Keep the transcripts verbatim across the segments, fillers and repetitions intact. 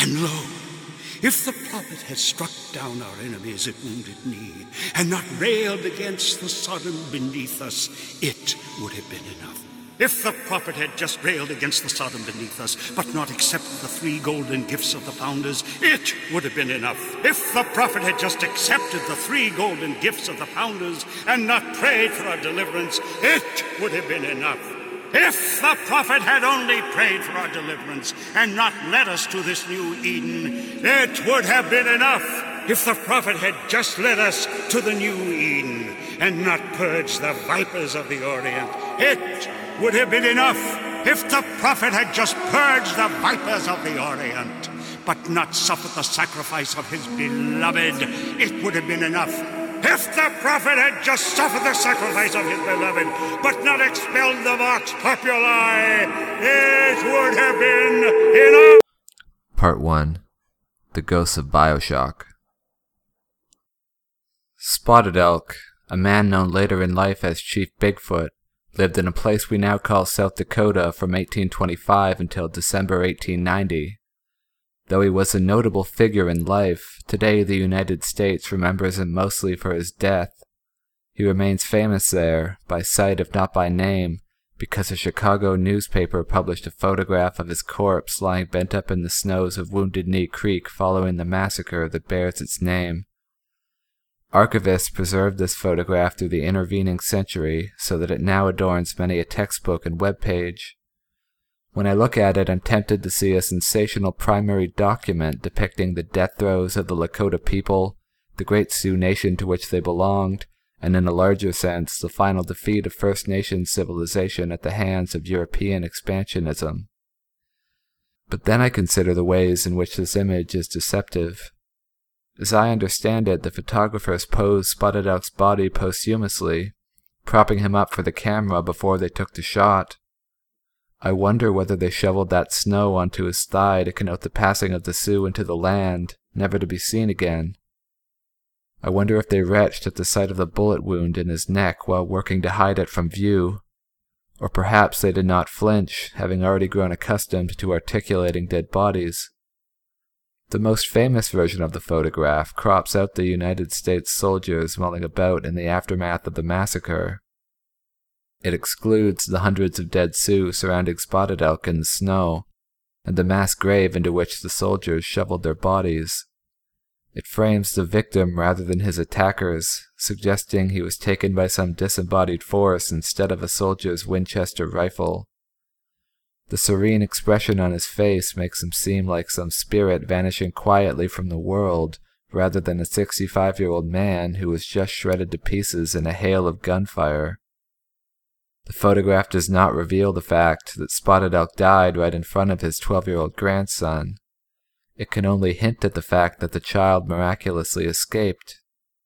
And lo, if the prophet had struck down our enemies at Wounded Knee and not railed against the Sodom beneath us, it would have been enough. If the prophet had just railed against the Sodom beneath us, but not accepted the three golden gifts of the founders, it would have been enough. If the prophet had just accepted the three golden gifts of the founders and not prayed for our deliverance, it would have been enough. If the prophet had only prayed for our deliverance and not led us to this new Eden, it would have been enough. If the prophet had just led us to the new Eden and not purged the vipers of the Orient, it would have been enough. If the prophet had just purged the vipers of the Orient, but not suffered the sacrifice of his beloved, it would have been enough. If the prophet had just suffered the sacrifice of his beloved, but not expelled the vox populi, it would have been enough. Part one. The Ghosts of Bioshock. Spotted Elk, a man known later in life as Chief Bigfoot, lived in a place we now call South Dakota from eighteen twenty-five until December eighteen ninety. Though he was a notable figure in life, today the United States remembers him mostly for his death. He remains famous there, by sight if not by name, because a Chicago newspaper published a photograph of his corpse lying bent up in the snows of Wounded Knee Creek following the massacre that bears its name. Archivists preserved this photograph through the intervening century so that it now adorns many a textbook and web page. When I look at it, I'm tempted to see a sensational primary document depicting the death throes of the Lakota people, the great Sioux nation to which they belonged, and in a larger sense, the final defeat of First Nations civilization at the hands of European expansionism. But then I consider the ways in which this image is deceptive. As I understand it, the photographers posed Spotted Elk's body posthumously, propping him up for the camera before they took the shot. I wonder whether they shoveled that snow onto his thigh to connote the passing of the Sioux into the land, never to be seen again. I wonder if they retched at the sight of the bullet wound in his neck while working to hide it from view. Or perhaps they did not flinch, having already grown accustomed to articulating dead bodies. The most famous version of the photograph crops out the United States soldiers mulling about in the aftermath of the massacre. It excludes the hundreds of dead Sioux surrounding Spotted Elk in the snow, and the mass grave into which the soldiers shoveled their bodies. It frames the victim rather than his attackers, suggesting he was taken by some disembodied force instead of a soldier's Winchester rifle. The serene expression on his face makes him seem like some spirit vanishing quietly from the world, rather than a sixty-five-year-old man who was just shredded to pieces in a hail of gunfire. The photograph does not reveal the fact that Spotted Elk died right in front of his twelve-year-old grandson. It can only hint at the fact that the child miraculously escaped.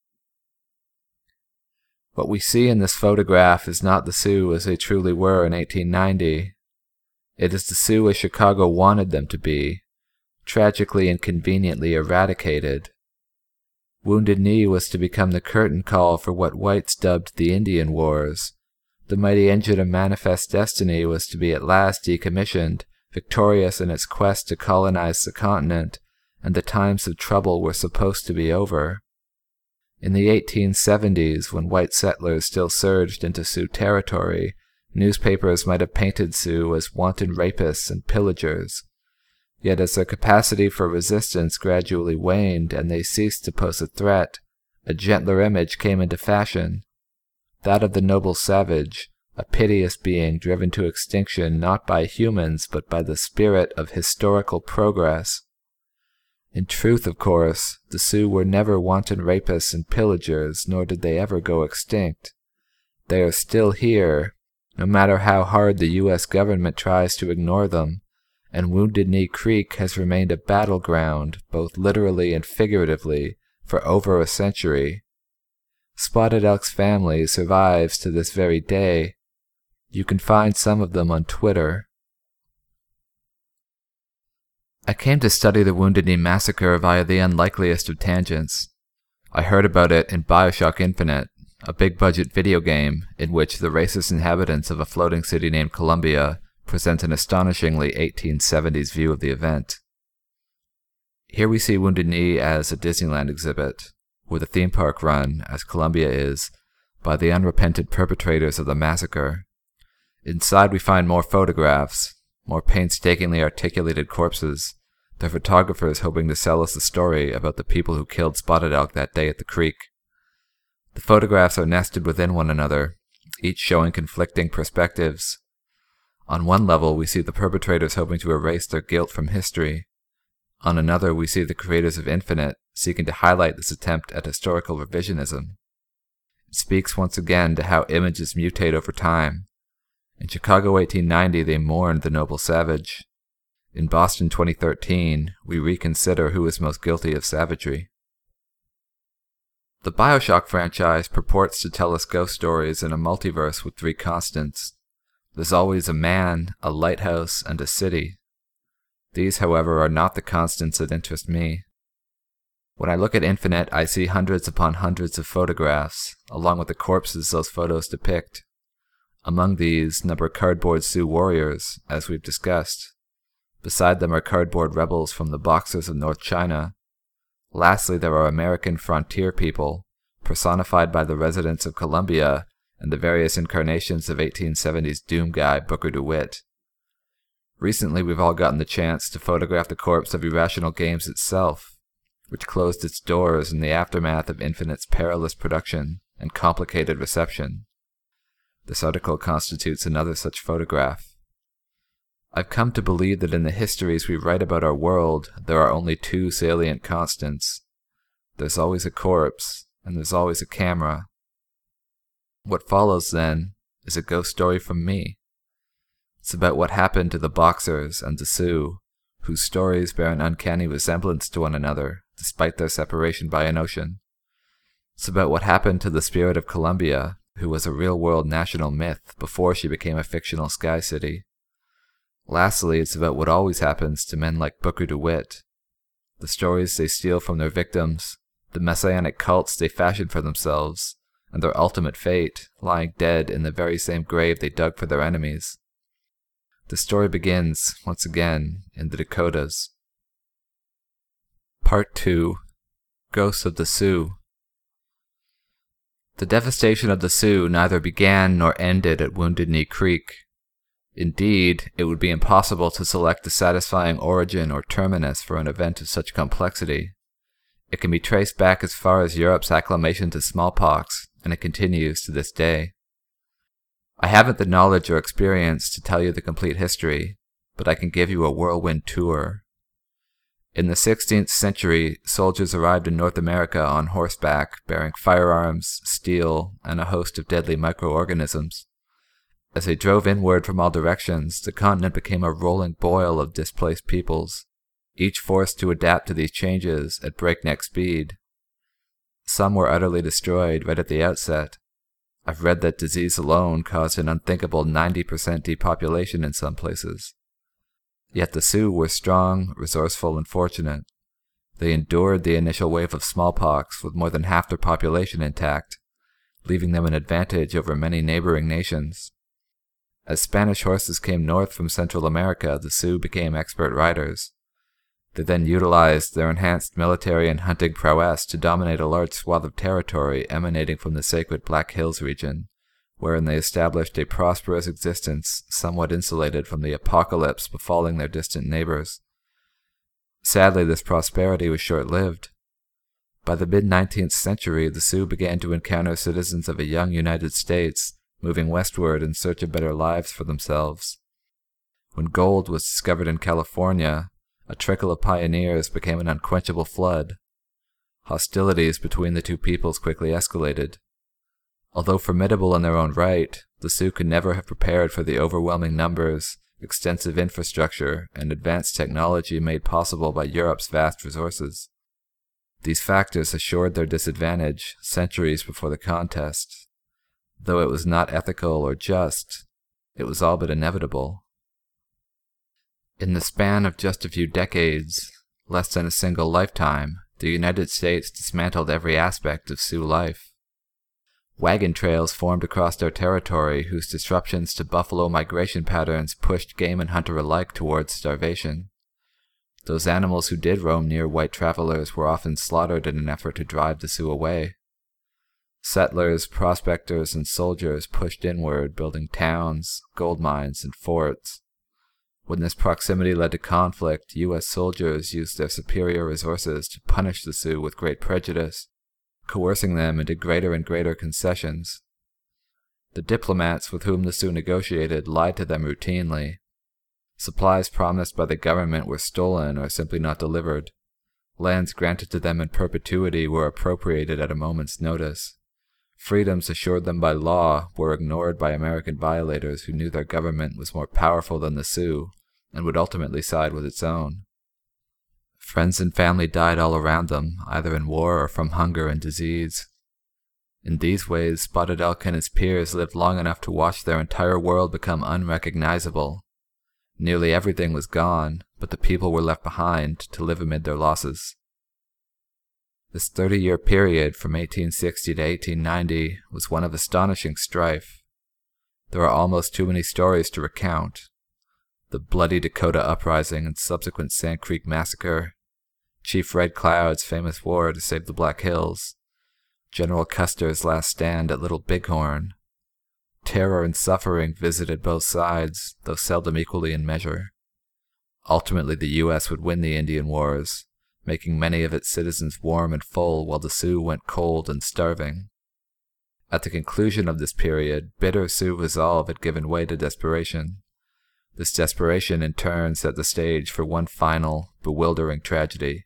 What we see in this photograph is not the Sioux as they truly were in eighteen ninety. It is the Sioux as Chicago wanted them to be, tragically and conveniently eradicated. Wounded Knee was to become the curtain call for what whites dubbed the Indian Wars. The mighty engine of Manifest Destiny was to be at last decommissioned, victorious in its quest to colonize the continent, and the times of trouble were supposed to be over. In the eighteen seventies, when white settlers still surged into Sioux territory, newspapers might have painted Sioux as wanton rapists and pillagers. Yet as their capacity for resistance gradually waned and they ceased to pose a threat, a gentler image came into fashion. That of the noble savage, a piteous being driven to extinction not by humans but by the spirit of historical progress. In truth, of course, the Sioux were never wanton rapists and pillagers, nor did they ever go extinct. They are still here, no matter how hard the U S government tries to ignore them, and Wounded Knee Creek has remained a battleground, both literally and figuratively, for over a century. Spotted Elk's family survives to this very day. You can find some of them on Twitter. I came to study the Wounded Knee Massacre via the unlikeliest of tangents. I heard about it in Bioshock Infinite, a big-budget video game in which the racist inhabitants of a floating city named Columbia present an astonishingly eighteen seventies view of the event. Here we see Wounded Knee as a Disneyland exhibit, with a theme park run, as Columbia is, by the unrepentant perpetrators of the massacre. Inside we find more photographs, more painstakingly articulated corpses, the photographers hoping to sell us a story about the people who killed Spotted Elk that day at the creek. The photographs are nested within one another, each showing conflicting perspectives. On one level, we see the perpetrators hoping to erase their guilt from history. On another, we see the creators of Infinite seeking to highlight this attempt at historical revisionism. It speaks once again to how images mutate over time. In Chicago eighteen ninety, they mourned the noble savage. In Boston twenty thirteen, we reconsider who is most guilty of savagery. The BioShock franchise purports to tell us ghost stories in a multiverse with three constants. There's always a man, a lighthouse, and a city. These, however, are not the constants that interest me. When I look at Infinite, I see hundreds upon hundreds of photographs, along with the corpses those photos depict. Among these, number cardboard Sioux warriors, as we've discussed. Beside them are cardboard rebels from the Boxers of North China. Lastly, there are American frontier people, personified by the residents of Columbia and the various incarnations of eighteen seventies doom guy Booker DeWitt. Recently, we've all gotten the chance to photograph the corpse of Irrational Games itself, which closed its doors in the aftermath of Infinite's perilous production and complicated reception. This article constitutes another such photograph. I've come to believe that in the histories we write about our world, there are only two salient constants. There's always a corpse, and there's always a camera. What follows, then, is a ghost story from me. It's about what happened to the Boxers and the Sioux, whose stories bear an uncanny resemblance to one another, despite their separation by an ocean. It's about what happened to the Spirit of Columbia, who was a real-world national myth before she became a fictional sky city. Lastly, it's about what always happens to men like Booker DeWitt, the stories they steal from their victims, the messianic cults they fashion for themselves, and their ultimate fate, lying dead in the very same grave they dug for their enemies. The story begins, once again, in the Dakotas. Part two. Ghosts of the Sioux. The devastation of the Sioux neither began nor ended at Wounded Knee Creek. Indeed, it would be impossible to select a satisfying origin or terminus for an event of such complexity. It can be traced back as far as Europe's acclamation to smallpox, and it continues to this day. I haven't the knowledge or experience to tell you the complete history, but I can give you a whirlwind tour. In the sixteenth century, soldiers arrived in North America on horseback, bearing firearms, steel, and a host of deadly microorganisms. As they drove inward from all directions, the continent became a rolling boil of displaced peoples, each forced to adapt to these changes at breakneck speed. Some were utterly destroyed right at the outset. I've read that disease alone caused an unthinkable ninety percent depopulation in some places. Yet the Sioux were strong, resourceful, and fortunate. They endured the initial wave of smallpox with more than half their population intact, leaving them an advantage over many neighboring nations. As Spanish horses came north from Central America, the Sioux became expert riders. They then utilized their enhanced military and hunting prowess to dominate a large swath of territory emanating from the sacred Black Hills region, wherein they established a prosperous existence somewhat insulated from the apocalypse befalling their distant neighbors. Sadly, this prosperity was short-lived. By the mid-nineteenth century, the Sioux began to encounter citizens of a young United States moving westward in search of better lives for themselves. When gold was discovered in California, a trickle of pioneers became an unquenchable flood. Hostilities between the two peoples quickly escalated. Although formidable in their own right, the Sioux could never have prepared for the overwhelming numbers, extensive infrastructure, and advanced technology made possible by Europe's vast resources. These factors assured their disadvantage centuries before the contest. Though it was not ethical or just, it was all but inevitable. In the span of just a few decades, less than a single lifetime, the United States dismantled every aspect of Sioux life. Wagon trails formed across their territory whose disruptions to buffalo migration patterns pushed game and hunter alike towards starvation. Those animals who did roam near white travelers were often slaughtered in an effort to drive the Sioux away. Settlers, prospectors, and soldiers pushed inward, building towns, gold mines, and forts. When this proximity led to conflict, U S soldiers used their superior resources to punish the Sioux with great prejudice, coercing them into greater and greater concessions. The diplomats with whom the Sioux negotiated lied to them routinely. Supplies promised by the government were stolen or simply not delivered. Lands granted to them in perpetuity were appropriated at a moment's notice. Freedoms assured them by law were ignored by American violators who knew their government was more powerful than the Sioux and would ultimately side with its own. Friends and family died all around them, either in war or from hunger and disease. In these ways, Spotted Elk and his peers lived long enough to watch their entire world become unrecognizable. Nearly everything was gone, but the people were left behind to live amid their losses. This thirty-year period from eighteen sixty to eighteen ninety was one of astonishing strife. There are almost too many stories to recount. The Bloody Dakota Uprising and subsequent Sand Creek Massacre, Chief Red Cloud's famous war to save the Black Hills, General Custer's last stand at Little Bighorn. Terror and suffering visited both sides, though seldom equally in measure. Ultimately, the U S would win the Indian Wars, making many of its citizens warm and full while the Sioux went cold and starving. At the conclusion of this period, bitter Sioux resolve had given way to desperation. This desperation in turn set the stage for one final, bewildering tragedy.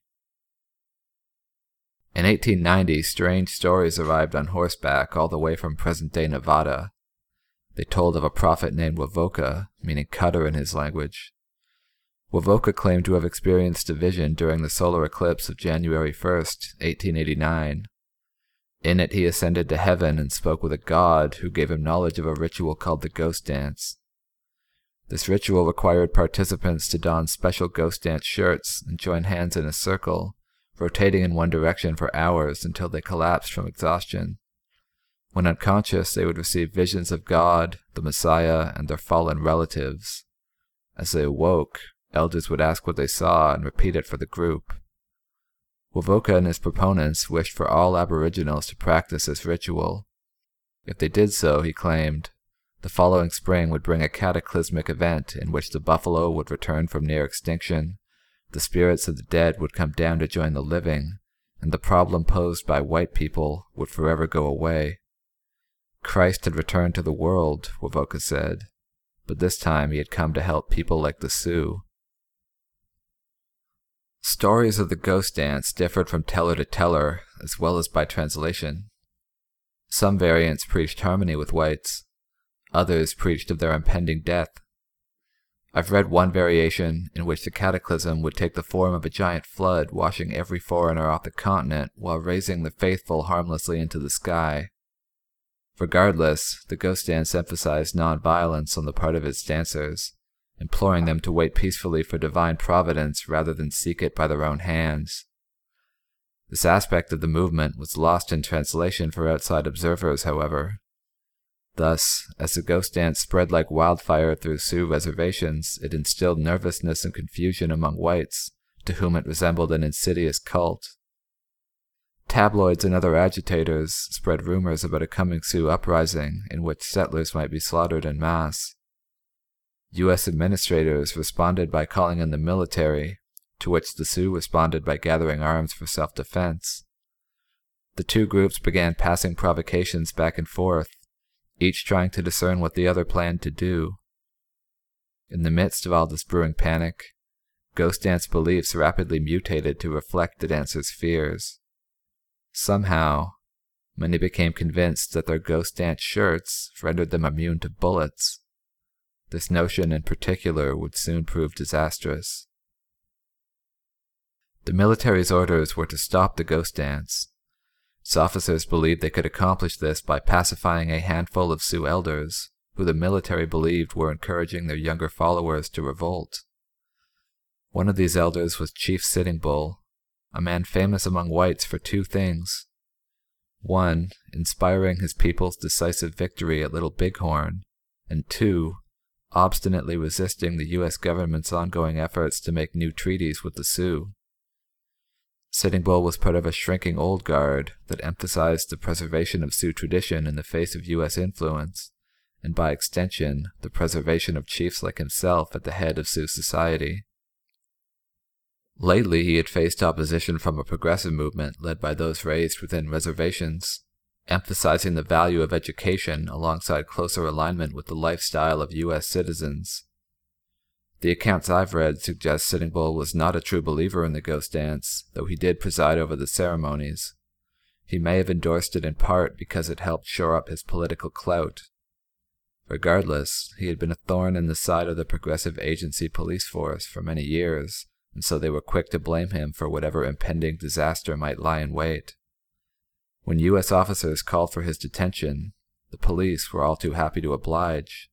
In eighteen ninety, strange stories arrived on horseback all the way from present-day Nevada. They told of a prophet named Wovoka, meaning cutter in his language. Wovoka claimed to have experienced a vision during the solar eclipse of January first, eighteen eighty-nine. In it he ascended to heaven and spoke with a god who gave him knowledge of a ritual called the Ghost Dance. This ritual required participants to don special ghost dance shirts and join hands in a circle, rotating in one direction for hours until they collapsed from exhaustion. When unconscious, they would receive visions of God, the Messiah, and their fallen relatives. As they awoke, elders would ask what they saw and repeat it for the group. Wovoka and his proponents wished for all aboriginals to practice this ritual. If they did so, he claimed, the following spring would bring a cataclysmic event in which the buffalo would return from near extinction, the spirits of the dead would come down to join the living, and the problem posed by white people would forever go away. Christ had returned to the world, Wovoka said, but this time he had come to help people like the Sioux. Stories of the ghost dance differed from teller to teller, as well as by translation. Some variants preached harmony with whites. Others preached of their impending death. I've read one variation in which the cataclysm would take the form of a giant flood, washing every foreigner off the continent while raising the faithful harmlessly into the sky. Regardless, the ghost dance emphasized non-violence on the part of its dancers, imploring them to wait peacefully for divine providence rather than seek it by their own hands. This aspect of the movement was lost in translation for outside observers, however. Thus, as the ghost dance spread like wildfire through Sioux reservations, it instilled nervousness and confusion among whites, to whom it resembled an insidious cult. Tabloids and other agitators spread rumors about a coming Sioux uprising in which settlers might be slaughtered en masse. U S administrators responded by calling in the military, to which the Sioux responded by gathering arms for self-defense. The two groups began passing provocations back and forth, each trying to discern what the other planned to do. In the midst of all this brewing panic, ghost dance beliefs rapidly mutated to reflect the dancers' fears. Somehow, many became convinced that their ghost dance shirts rendered them immune to bullets. This notion in particular would soon prove disastrous. The military's orders were to stop the ghost dance. Its officers believed they could accomplish this by pacifying a handful of Sioux elders, who the military believed were encouraging their younger followers to revolt. One of these elders was Chief Sitting Bull, a man famous among whites for two things. One, inspiring his people's decisive victory at Little Bighorn, and two, obstinately resisting the U S government's ongoing efforts to make new treaties with the Sioux. Sitting Bull was part of a shrinking old guard that emphasized the preservation of Sioux tradition in the face of U S influence, and by extension, the preservation of chiefs like himself at the head of Sioux society. Lately, he had faced opposition from a progressive movement led by those raised within reservations, emphasizing the value of education alongside closer alignment with the lifestyle of U S citizens. The accounts I've read suggest Sitting Bull was not a true believer in the ghost dance, though he did preside over the ceremonies. He may have endorsed it in part because it helped shore up his political clout. Regardless, he had been a thorn in the side of the Progressive Agency police force for many years, and so they were quick to blame him for whatever impending disaster might lie in wait. When U S officers called for his detention, the police were all too happy to oblige.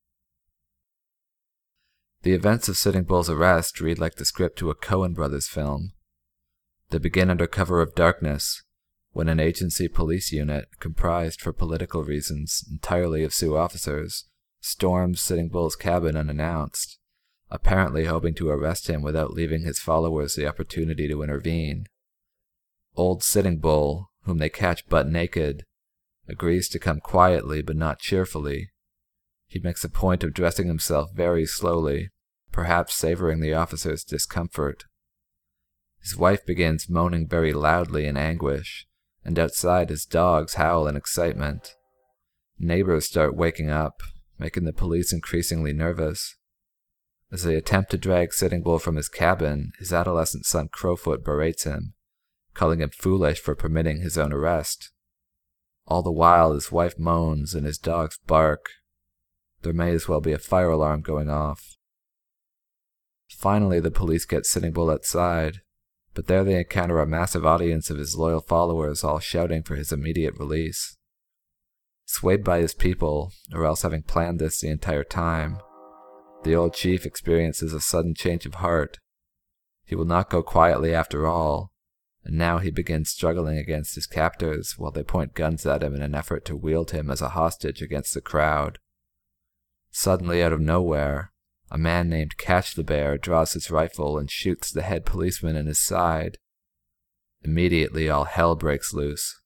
The events of Sitting Bull's arrest read like the script to a Coen Brothers film. They begin under cover of darkness, when an agency police unit, comprised for political reasons entirely of Sioux officers, storms Sitting Bull's cabin unannounced, apparently hoping to arrest him without leaving his followers the opportunity to intervene. Old Sitting Bull, whom they catch butt naked, agrees to come quietly but not cheerfully. He makes a point of dressing himself very slowly, perhaps savoring the officer's discomfort. His wife begins moaning very loudly in anguish, and outside his dogs howl in excitement. Neighbors start waking up, making the police increasingly nervous. As they attempt to drag Sitting Bull from his cabin, his adolescent son Crowfoot berates him, calling him foolish for permitting his own arrest. All the while his wife moans and his dogs bark. There may as well be a fire alarm going off. Finally, the police get Sitting Bull outside, but there they encounter a massive audience of his loyal followers all shouting for his immediate release. Swayed by his people, or else having planned this the entire time, the old chief experiences a sudden change of heart. He will not go quietly after all, and now he begins struggling against his captors while they point guns at him in an effort to wield him as a hostage against the crowd. Suddenly, out of nowhere, a man named Catch the Bear draws his rifle and shoots the head policeman in his side. Immediately, all hell breaks loose.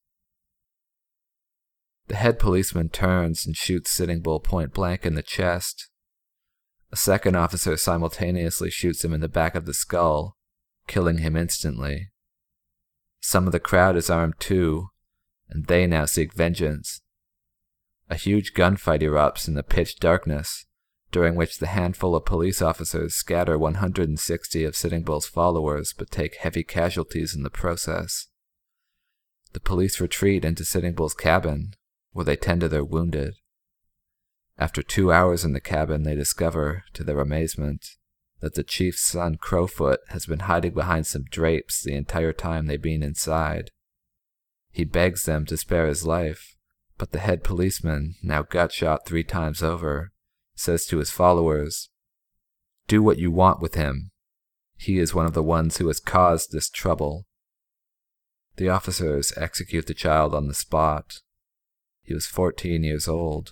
The head policeman turns and shoots Sitting Bull point blank in the chest. A second officer simultaneously shoots him in the back of the skull, killing him instantly. Some of the crowd is armed too, and they now seek vengeance. A huge gunfight erupts in the pitch darkness, during which the handful of police officers scatter one hundred sixty of Sitting Bull's followers but take heavy casualties in the process. The police retreat into Sitting Bull's cabin, where they tend to their wounded. After two hours in the cabin, they discover, to their amazement, that the chief's son Crowfoot has been hiding behind some drapes the entire time they've been inside. He begs them to spare his life, but the head policeman, now gut-shot three times over, says to his followers, "Do what you want with him. He is one of the ones who has caused this trouble." The officers execute the child on the spot. He was fourteen years old.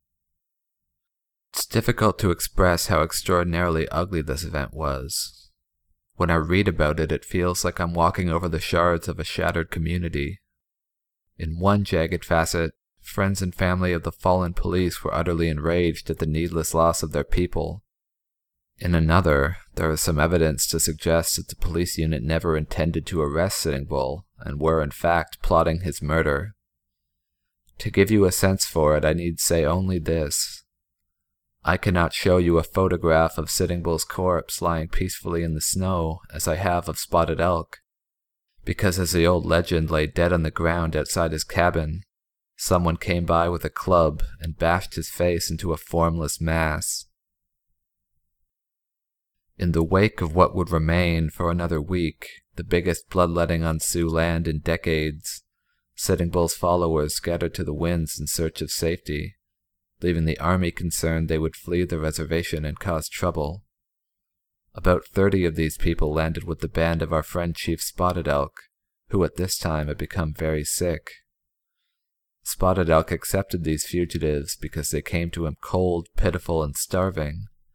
It's difficult to express how extraordinarily ugly this event was. When I read about it, it feels like I'm walking over the shards of a shattered community. In one jagged facet, friends and family of the fallen police were utterly enraged at the needless loss of their people. In another, there is some evidence to suggest that the police unit never intended to arrest Sitting Bull and were in fact plotting his murder. To give you a sense for it, I need say only this. I cannot show you a photograph of Sitting Bull's corpse lying peacefully in the snow as I have of Spotted Elk, because as the old legend lay dead on the ground outside his cabin, someone came by with a club and bashed his face into a formless mass. In the wake of what would remain for another week, the biggest bloodletting on Sioux land in decades, Sitting Bull's followers scattered to the winds in search of safety, leaving the army concerned they would flee the reservation and cause trouble. About thirty of these people landed with the band of our friend Chief Spotted Elk, who at this time had become very sick. Spotted Elk accepted these fugitives because they came to him cold, pitiful, and starving,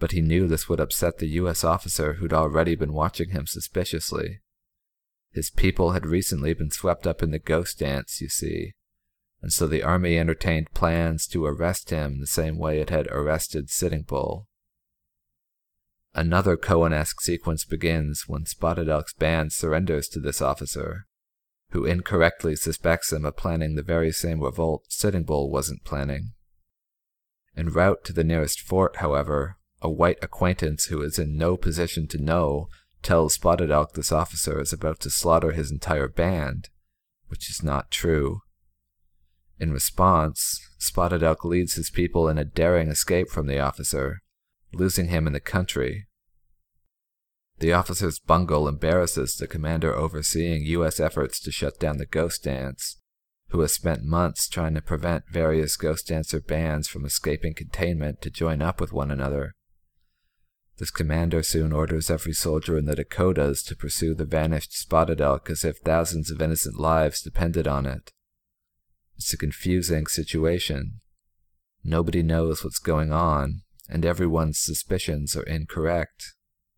but he knew this would upset the U S officer who'd already been watching him suspiciously. His people had recently been swept up in the ghost dance, you see, and so the army entertained plans to arrest him the same way it had arrested Sitting Bull. Another Coen-esque sequence begins when Spotted Elk's band surrenders to this officer, who incorrectly suspects him of planning the very same revolt Sitting Bull wasn't planning. En route to the nearest fort, however, a white acquaintance who is in no position to know tells Spotted Elk this officer is about to slaughter his entire band, which is not true. In response, Spotted Elk leads his people in a daring escape from the officer, losing him in the country. The officer's bungle embarrasses the commander overseeing U S efforts to shut down the ghost dance, who has spent months trying to prevent various ghost dancer bands from escaping containment to join up with one another. This commander soon orders every soldier in the Dakotas to pursue the vanished Spotted Elk as if thousands of innocent lives depended on it. It's a confusing situation. Nobody knows what's going on, and everyone's suspicions are incorrect.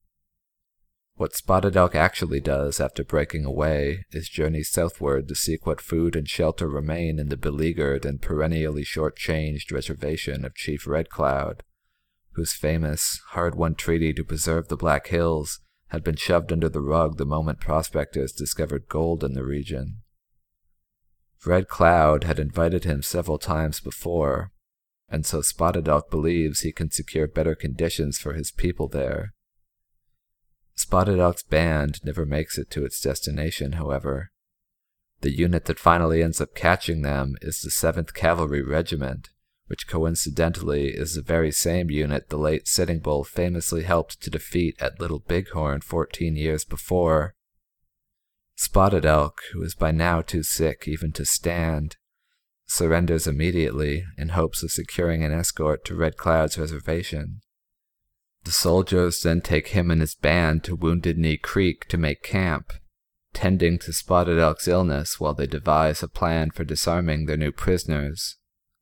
What Spotted Elk actually does after breaking away is journey southward to seek what food and shelter remain in the beleaguered and perennially short-changed reservation of Chief Red Cloud, whose famous, hard-won treaty to preserve the Black Hills had been shoved under the rug the moment prospectors discovered gold in the region. Red Cloud had invited him several times before, and so Spotted Elk believes he can secure better conditions for his people there. Spotted Elk's band never makes it to its destination, however. The unit that finally ends up catching them is the seventh Cavalry Regiment, which coincidentally is the very same unit the late Sitting Bull famously helped to defeat at Little Bighorn fourteen years before. Spotted Elk, who is by now too sick even to stand, surrenders immediately in hopes of securing an escort to Red Cloud's reservation. The soldiers then take him and his band to Wounded Knee Creek to make camp, tending to Spotted Elk's illness while they devise a plan for disarming their new prisoners.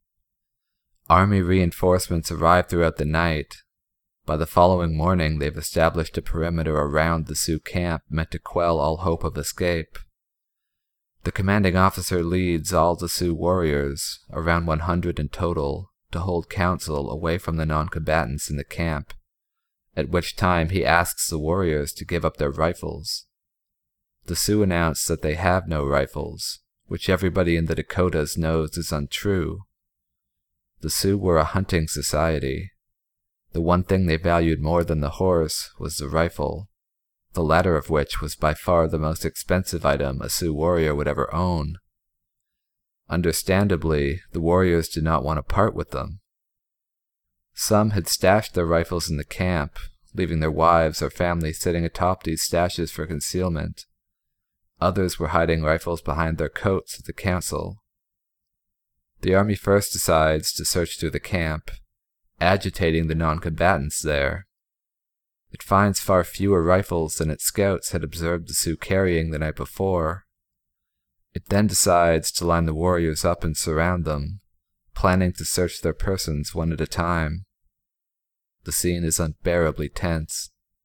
Army reinforcements arrive throughout the night. By the following morning, they've established a perimeter around the Sioux camp meant to quell all hope of escape. The commanding officer leads all the Sioux warriors, around one hundred in total, to hold council away from the non-combatants in the camp, at which time he asks the warriors to give up their rifles. The Sioux announce that they have no rifles, which everybody in the Dakotas knows is untrue. The Sioux were a hunting society. The one thing they valued more than the horse was the rifle, the latter of which was by far the most expensive item a Sioux warrior would ever own. Understandably, the warriors did not want to part with them. Some had stashed their rifles in the camp, leaving their wives or families sitting atop these stashes for concealment. Others were hiding rifles behind their coats at the council. The army first decides to search through the camp, agitating the non-combatants there. It finds far fewer rifles than its scouts had observed the Sioux carrying the night before. It then decides to line the warriors up and surround them, planning to search their persons one at a time. The scene is unbearably tense.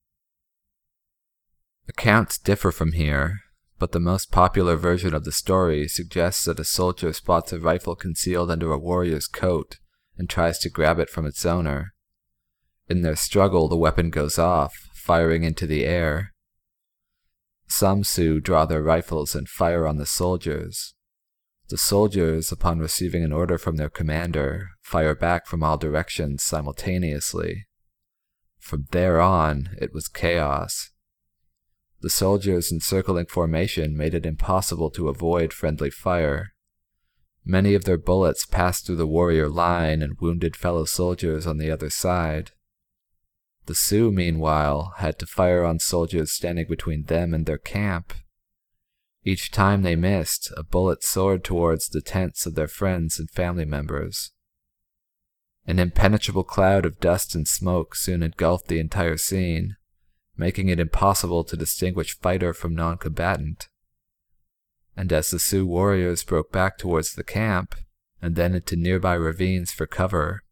Accounts differ from here, but the most popular version of the story suggests that a soldier spots a rifle concealed under a warrior's coat and tries to grab it from its owner. In their struggle, the weapon goes off, firing into the air. Some Sioux draw their rifles and fire on the soldiers. The soldiers, upon receiving an order from their commander, fire back from all directions simultaneously. From there on, it was chaos. The soldiers' encircling formation made it impossible to avoid friendly fire. Many of their bullets passed through the warrior line and wounded fellow soldiers on the other side. The Sioux, meanwhile, had to fire on soldiers standing between them and their camp. Each time they missed, a bullet soared towards the tents of their friends and family members. An impenetrable cloud of dust and smoke soon engulfed the entire scene, making it impossible to distinguish fighter from non-combatant. And as the Sioux warriors broke back towards the camp, and then into nearby ravines for cover,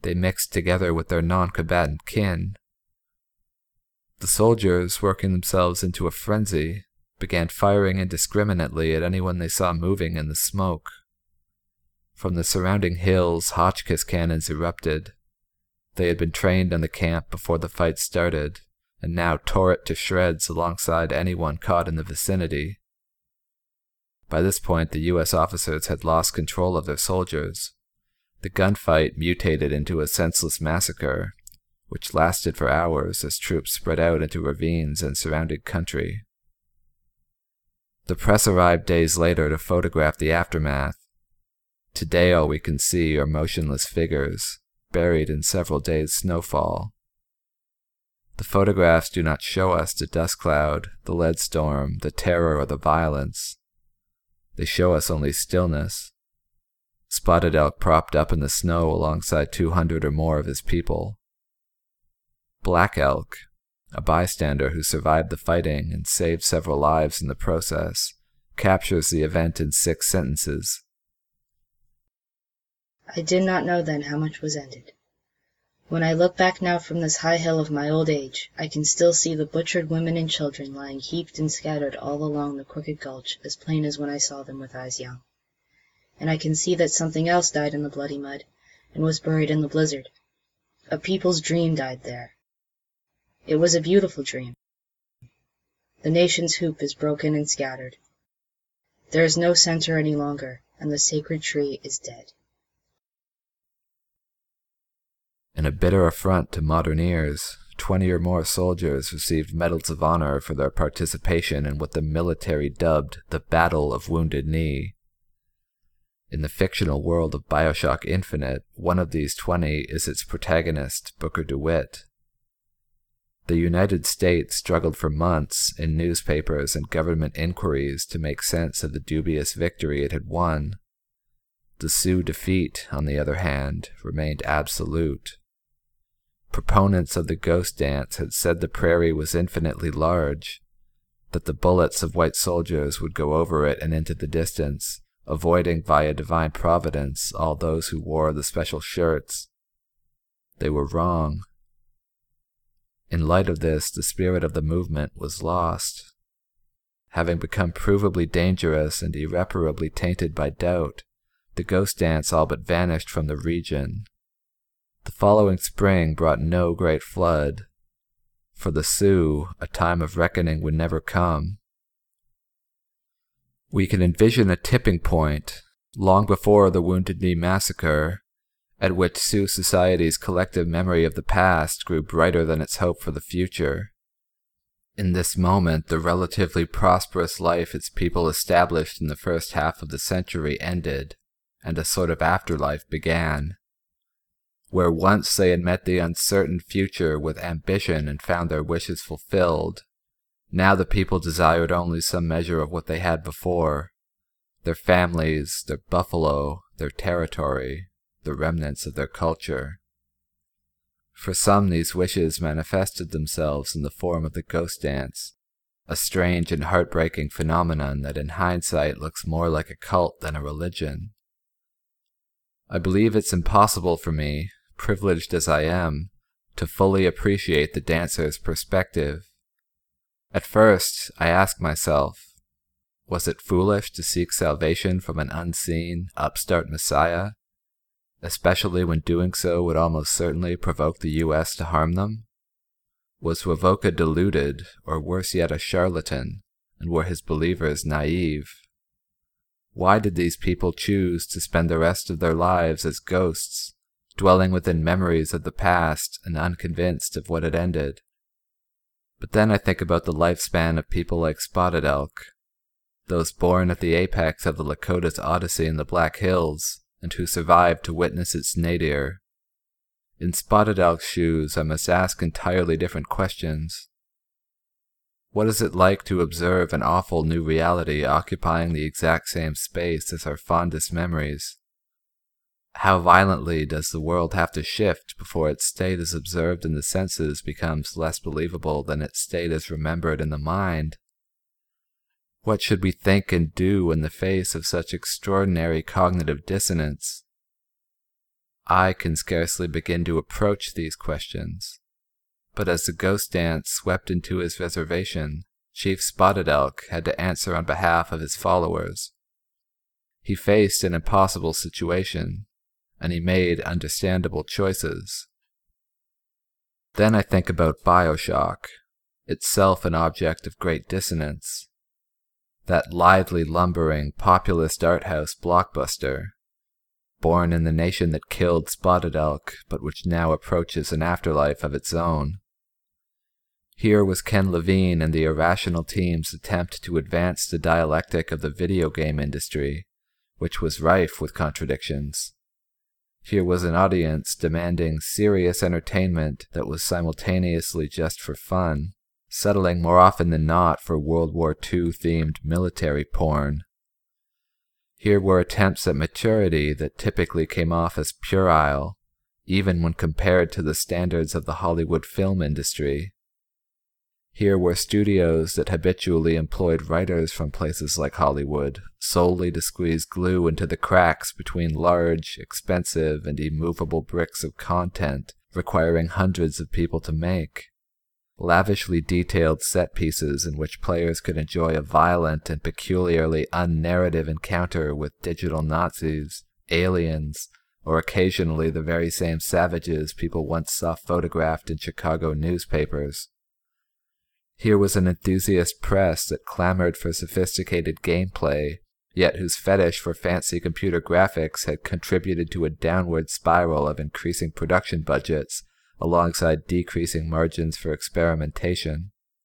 they mixed together with their non-combatant kin. The soldiers, working themselves into a frenzy, began firing indiscriminately at anyone they saw moving in the smoke. From the surrounding hills, Hotchkiss cannons erupted. They had been trained on the camp before the fight started, and now tore it to shreds alongside anyone caught in the vicinity. By this point, the U S officers had lost control of their soldiers. The gunfight mutated into a senseless massacre, which lasted for hours as troops spread out into ravines and surrounding country. The press arrived days later to photograph the aftermath. Today all we can see are motionless figures, buried in several days' snowfall. The photographs do not show us the dust cloud, the lead storm, the terror, or the violence. They show us only stillness. Spotted Elk propped up in the snow alongside two hundred or more of his people. Black Elk, a bystander who survived the fighting and saved several lives in the process, captures the event in six sentences. I did not know then how much was ended. When I look back now from this high hill of my old age, I can still see the butchered women and children lying heaped and scattered all along the crooked gulch as plain as when I saw them with eyes young. And I can see that something else died in the bloody mud, and was buried in the blizzard. A people's dream died there. It was a beautiful dream. The nation's hoop is broken and scattered. There is no center any longer, and the sacred tree is dead. In a bitter affront to modern ears, twenty or more soldiers received medals of honor for their participation in what the military dubbed the Battle of Wounded Knee. In the fictional world of Bioshock Infinite, one of these twenty is its protagonist, Booker DeWitt. The United States struggled for months in newspapers and government inquiries to make sense of the dubious victory it had won. The Sioux defeat, on the other hand, remained absolute. Proponents of the ghost dance had said the prairie was infinitely large, that the bullets of white soldiers would go over it and into the distance, avoiding via divine providence all those who wore the special shirts. They were wrong. In light of this, the spirit of the movement was lost. Having become provably dangerous and irreparably tainted by doubt, the ghost dance all but vanished from the region. The following spring brought no great flood. For the Sioux, a time of reckoning would never come. We can envision a tipping point, long before the Wounded Knee Massacre, at which Sioux society's collective memory of the past grew brighter than its hope for the future. In this moment, the relatively prosperous life its people established in the first half of the century ended, and a sort of afterlife began. Where once they had met the uncertain future with ambition and found their wishes fulfilled, now the people desired only some measure of what they had before: their families, their buffalo, their territory, the remnants of their culture. For some, these wishes manifested themselves in the form of the ghost dance, a strange and heartbreaking phenomenon that in hindsight looks more like a cult than a religion. I believe it's impossible for me, privileged as I am, to fully appreciate the dancer's perspective. At first, I asked myself, was it foolish to seek salvation from an unseen, upstart messiah, especially when doing so would almost certainly provoke the U S to harm them? Was Wovoka deluded, or worse yet a charlatan, and were his believers naive? Why did these people choose to spend the rest of their lives as ghosts, dwelling within memories of the past and unconvinced of what had ended? But then I think about the lifespan of people like Spotted Elk, those born at the apex of the Lakota's odyssey in the Black Hills, and who survived to witness its nadir. In Spotted Elk's shoes, I must ask entirely different questions. What is it like to observe an awful new reality occupying the exact same space as our fondest memories? How violently does the world have to shift before its state as observed in the senses becomes less believable than its state as remembered in the mind? What should we think and do in the face of such extraordinary cognitive dissonance? I can scarcely begin to approach these questions. But as the ghost dance swept into his reservation, Chief Spotted Elk had to answer on behalf of his followers. He faced an impossible situation, and he made understandable choices. Then I think about BioShock, itself an object of great dissonance. That lively, lumbering, populist art house blockbuster, born in the nation that killed Spotted Elk, but which now approaches an afterlife of its own. Here was Ken Levine and the Irrational team's attempt to advance the dialectic of the video game industry, which was rife with contradictions. Here was an audience demanding serious entertainment that was simultaneously just for fun, settling more often than not for World War Two-themed military porn. Here were attempts at maturity that typically came off as puerile, even when compared to the standards of the Hollywood film industry. Here were studios that habitually employed writers from places like Hollywood, solely to squeeze glue into the cracks between large, expensive, and immovable bricks of content requiring hundreds of people to make. Lavishly detailed set pieces in which players could enjoy a violent and peculiarly unnarrative encounter with digital Nazis, aliens, or occasionally the very same savages people once saw photographed in Chicago newspapers. Here was an enthusiast press that clamored for sophisticated gameplay, yet whose fetish for fancy computer graphics had contributed to a downward spiral of increasing production budgets alongside decreasing margins for experimentation.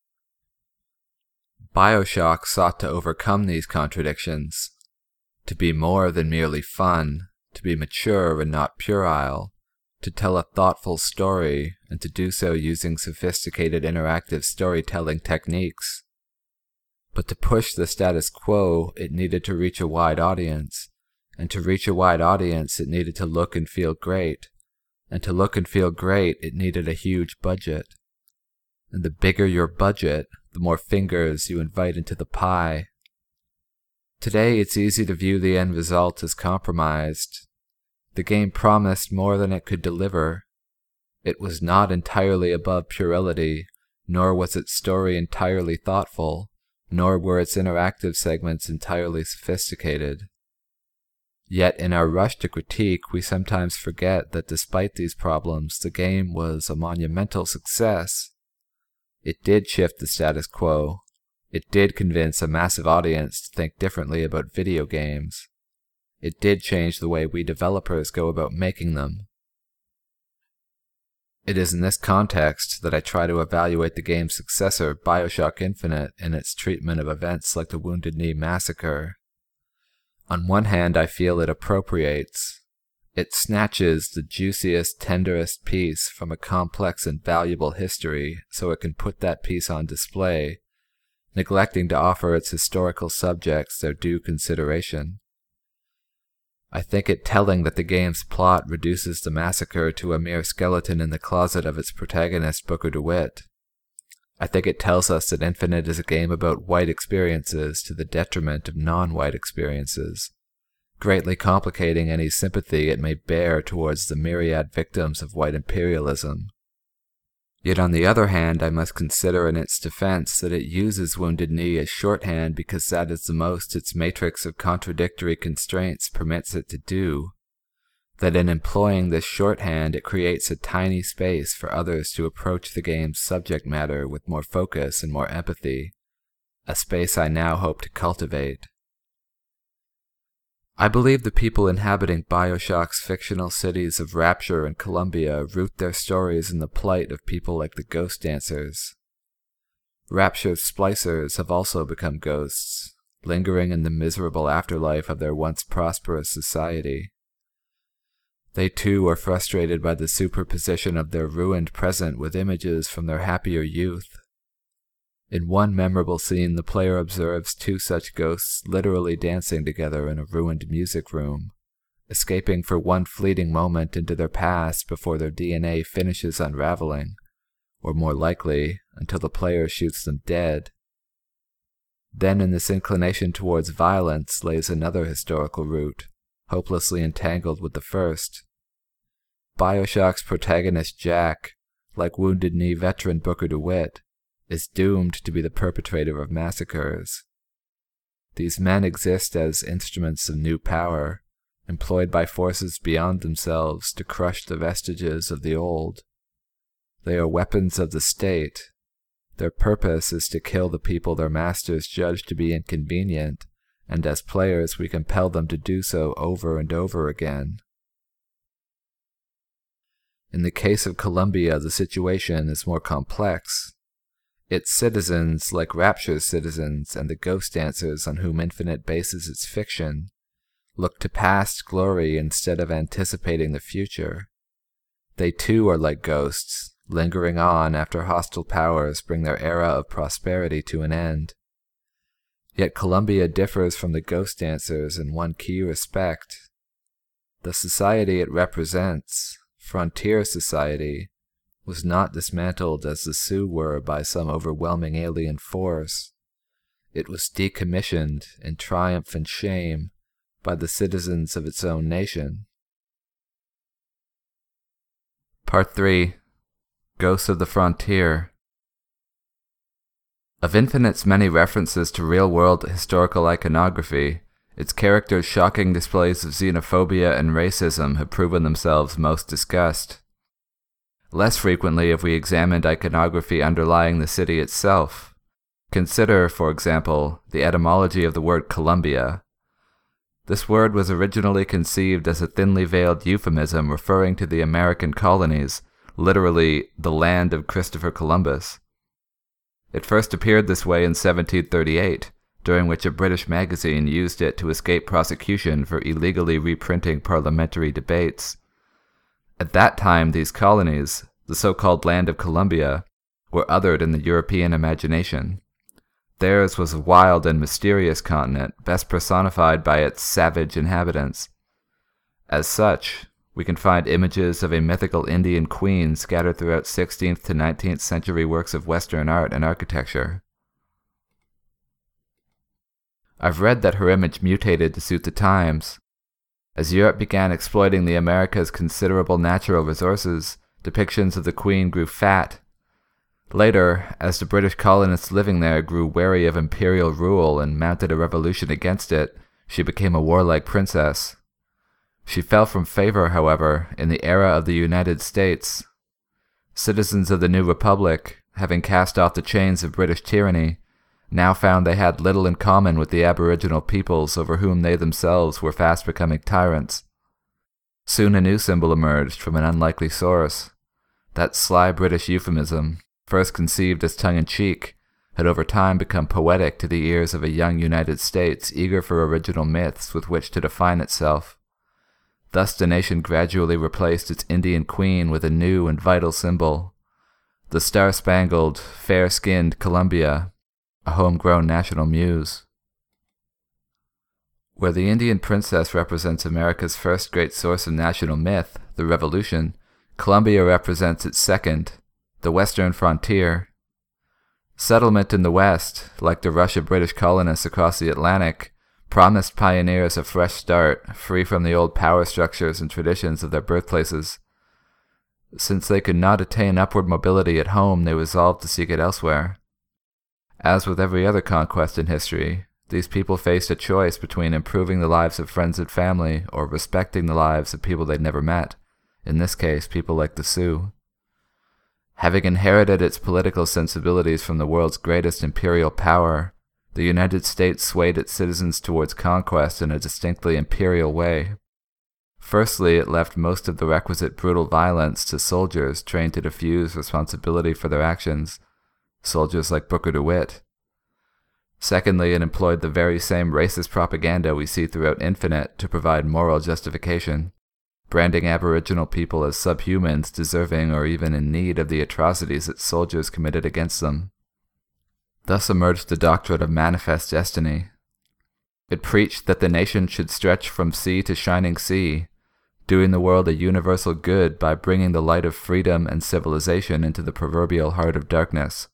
BioShock sought to overcome these contradictions, to be more than merely fun, to be mature and not puerile, to tell a thoughtful story, and to do so using sophisticated interactive storytelling techniques. But to push the status quo, it needed to reach a wide audience, and to reach a wide audience, it needed to look and feel great, and to look and feel great, it needed a huge budget. And the bigger your budget, the more fingers you invite into the pie. Today, it's easy to view the end result as compromised. The game promised more than it could deliver. It was not entirely above puerility, nor was its story entirely thoughtful, nor were its interactive segments entirely sophisticated. Yet in our rush to critique, we sometimes forget that despite these problems, the game was a monumental success. It did shift the status quo. It did convince a massive audience to think differently about video games. It did change the way we developers go about making them. It is in this context that I try to evaluate the game's successor, BioShock Infinite, in its treatment of events like the Wounded Knee Massacre. On one hand, I feel it appropriates. It snatches the juiciest, tenderest piece from a complex and valuable history so it can put that piece on display, neglecting to offer its historical subjects their due consideration. I think it telling that the game's plot reduces the massacre to a mere skeleton in the closet of its protagonist, Booker DeWitt. I think it tells us that Infinite is a game about white experiences to the detriment of non-white experiences, greatly complicating any sympathy it may bear towards the myriad victims of white imperialism. Yet on the other hand, I must consider in its defense that it uses Wounded Knee as shorthand because that is the most its matrix of contradictory constraints permits it to do, that in employing this shorthand it creates a tiny space for others to approach the game's subject matter with more focus and more empathy, a space I now hope to cultivate. I believe the people inhabiting BioShock's fictional cities of Rapture and Columbia root their stories in the plight of people like the Ghost Dancers. Rapture's splicers have also become ghosts, lingering in the miserable afterlife of their once prosperous society. They too are frustrated by the superposition of their ruined present with images from their happier youth. In one memorable scene, the player observes two such ghosts literally dancing together in a ruined music room, escaping for one fleeting moment into their past before their D N A finishes unraveling, or more likely, until the player shoots them dead. Then in this inclination towards violence lays another historical root, hopelessly entangled with the first. BioShock's protagonist Jack, like Wounded Knee veteran Booker DeWitt, is doomed to be the perpetrator of massacres. These men exist as instruments of new power, employed by forces beyond themselves to crush the vestiges of the old. They are weapons of the state. Their purpose is to kill the people their masters judge to be inconvenient, and as players we compel them to do so over and over again. In the case of Columbia, the situation is more complex. Its citizens, like Rapture's citizens and the ghost dancers on whom Infinite bases its fiction, look to past glory instead of anticipating the future. They too are like ghosts, lingering on after hostile powers bring their era of prosperity to an end. Yet Columbia differs from the ghost dancers in one key respect. The society it represents, Frontier Society, was not dismantled as the Sioux were by some overwhelming alien force. It was decommissioned in triumph and shame by the citizens of its own nation. Part three. Ghosts of the Frontier. Of Infinite's many references to real-world historical iconography, its characters' shocking displays of xenophobia and racism have proven themselves most discussed. Less frequently have we examined iconography underlying the city itself. Consider, for example, the etymology of the word Columbia. This word was originally conceived as a thinly veiled euphemism referring to the American colonies, literally the land of Christopher Columbus. It first appeared this way in seventeen thirty-eight, during which a British magazine used it to escape prosecution for illegally reprinting parliamentary debates. At that time, these colonies, the so-called Land of Columbia, were othered in the European imagination. Theirs was a wild and mysterious continent, best personified by its savage inhabitants. As such, we can find images of a mythical Indian queen scattered throughout sixteenth to nineteenth century works of Western art and architecture. I've read that her image mutated to suit the times. As Europe began exploiting the Americas' considerable natural resources, depictions of the Queen grew fat. Later, as the British colonists living there grew wary of imperial rule and mounted a revolution against it, she became a warlike princess. She fell from favor, however, in the era of the United States. Citizens of the new republic, having cast off the chains of British tyranny, now found they had little in common with the aboriginal peoples over whom they themselves were fast becoming tyrants. Soon a new symbol emerged from an unlikely source. That sly British euphemism, first conceived as tongue-in-cheek, had over time become poetic to the ears of a young United States eager for original myths with which to define itself. Thus the nation gradually replaced its Indian queen with a new and vital symbol, the star-spangled, fair-skinned Columbia, a homegrown national muse. Where the Indian princess represents America's first great source of national myth, the Revolution, Columbia represents its second, the Western frontier. Settlement in the West, like the rush of British colonists across the Atlantic, promised pioneers a fresh start, free from the old power structures and traditions of their birthplaces. Since they could not attain upward mobility at home, they resolved to seek it elsewhere. As with every other conquest in history, these people faced a choice between improving the lives of friends and family or respecting the lives of people they'd never met, in this case, people like the Sioux. Having inherited its political sensibilities from the world's greatest imperial power, the United States swayed its citizens towards conquest in a distinctly imperial way. Firstly, it left most of the requisite brutal violence to soldiers trained to diffuse responsibility for their actions, soldiers like Booker DeWitt. Secondly, it employed the very same racist propaganda we see throughout Infinite to provide moral justification, branding Aboriginal people as subhumans deserving or even in need of the atrocities its soldiers committed against them. Thus emerged the doctrine of manifest destiny. It preached that the nation should stretch from sea to shining sea, doing the world a universal good by bringing the light of freedom and civilization into the proverbial heart of darkness.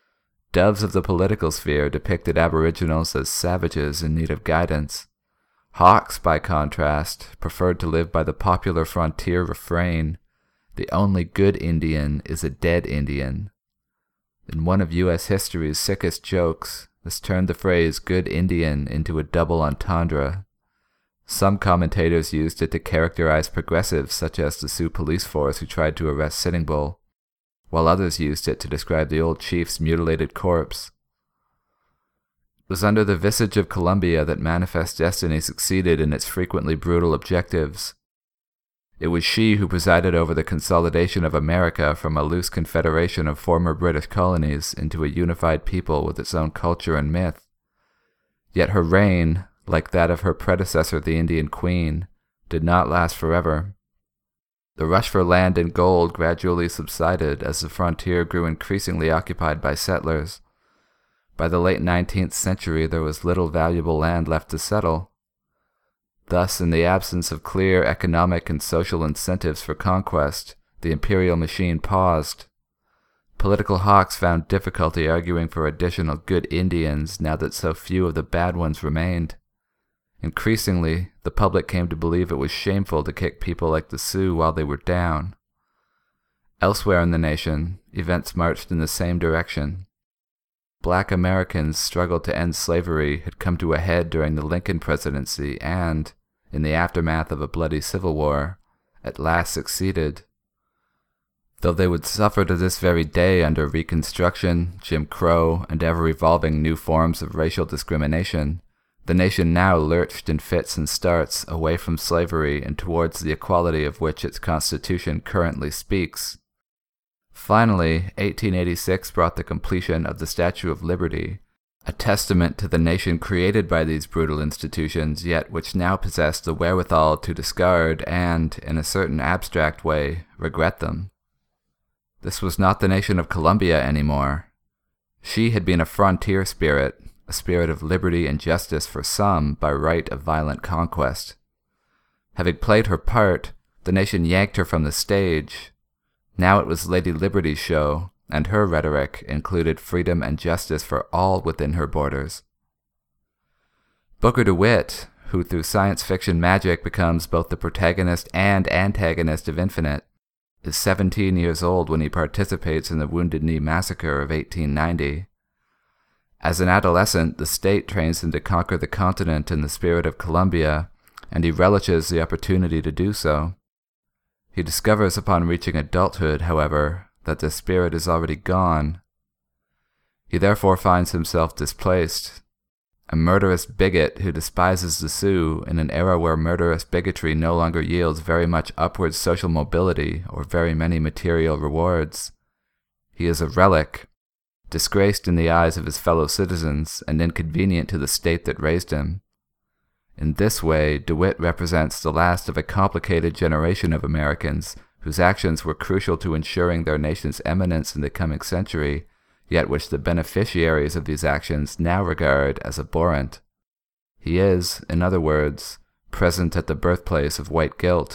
Doves of the political sphere depicted Aboriginals as savages in need of guidance, Hawks, by contrast, preferred to live by the popular frontier refrain, "The only good Indian is a dead Indian." In one of U S history's sickest jokes, this turned the phrase "good Indian" into a double entendre. Some commentators used it to characterize progressives such as the Sioux police force who tried to arrest Sitting Bull, while others used it to describe the old chief's mutilated corpse. It was under the visage of Columbia that Manifest Destiny succeeded in its frequently brutal objectives. It was she who presided over the consolidation of America from a loose confederation of former British colonies into a unified people with its own culture and myth. Yet her reign, like that of her predecessor the Indian Queen, did not last forever. The rush for land and gold gradually subsided as the frontier grew increasingly occupied by settlers. By the late nineteenth century there was little valuable land left to settle. Thus, in the absence of clear economic and social incentives for conquest, the imperial machine paused. Political hawks found difficulty arguing for additional good Indians now that so few of the bad ones remained. Increasingly, the public came to believe it was shameful to kick people like the Sioux while they were down. Elsewhere in the nation, events marched in the same direction. Black Americans' struggle to end slavery had come to a head during the Lincoln presidency and, in the aftermath of a bloody Civil War, at last succeeded. Though they would suffer to this very day under Reconstruction, Jim Crow, and ever-evolving new forms of racial discrimination, the nation now lurched in fits and starts away from slavery and towards the equality of which its Constitution currently speaks. Finally, eighteen eighty-six brought the completion of the Statue of Liberty, a testament to the nation created by these brutal institutions, yet which now possessed the wherewithal to discard and, in a certain abstract way, regret them. This was not the nation of Columbia anymore. She had been a frontier spirit, a spirit of liberty and justice for some by right of violent conquest. Having played her part, the nation yanked her from the stage. Now it was Lady Liberty's show, and her rhetoric included freedom and justice for all within her borders. Booker DeWitt, who through science fiction magic becomes both the protagonist and antagonist of Infinite, is seventeen years old when he participates in the Wounded Knee Massacre of eighteen ninety. As an adolescent, the state trains him to conquer the continent in the spirit of Columbia, and he relishes the opportunity to do so. He discovers upon reaching adulthood, however, that the spirit is already gone. He therefore finds himself displaced, a murderous bigot who despises the Sioux in an era where murderous bigotry no longer yields very much upward social mobility or very many material rewards. He is a relic, disgraced in the eyes of his fellow citizens and inconvenient to the state that raised him. In this way, DeWitt represents the last of a complicated generation of Americans whose actions were crucial to ensuring their nation's eminence in the coming century, yet which the beneficiaries of these actions now regard as abhorrent. He is, in other words, present at the birthplace of white guilt.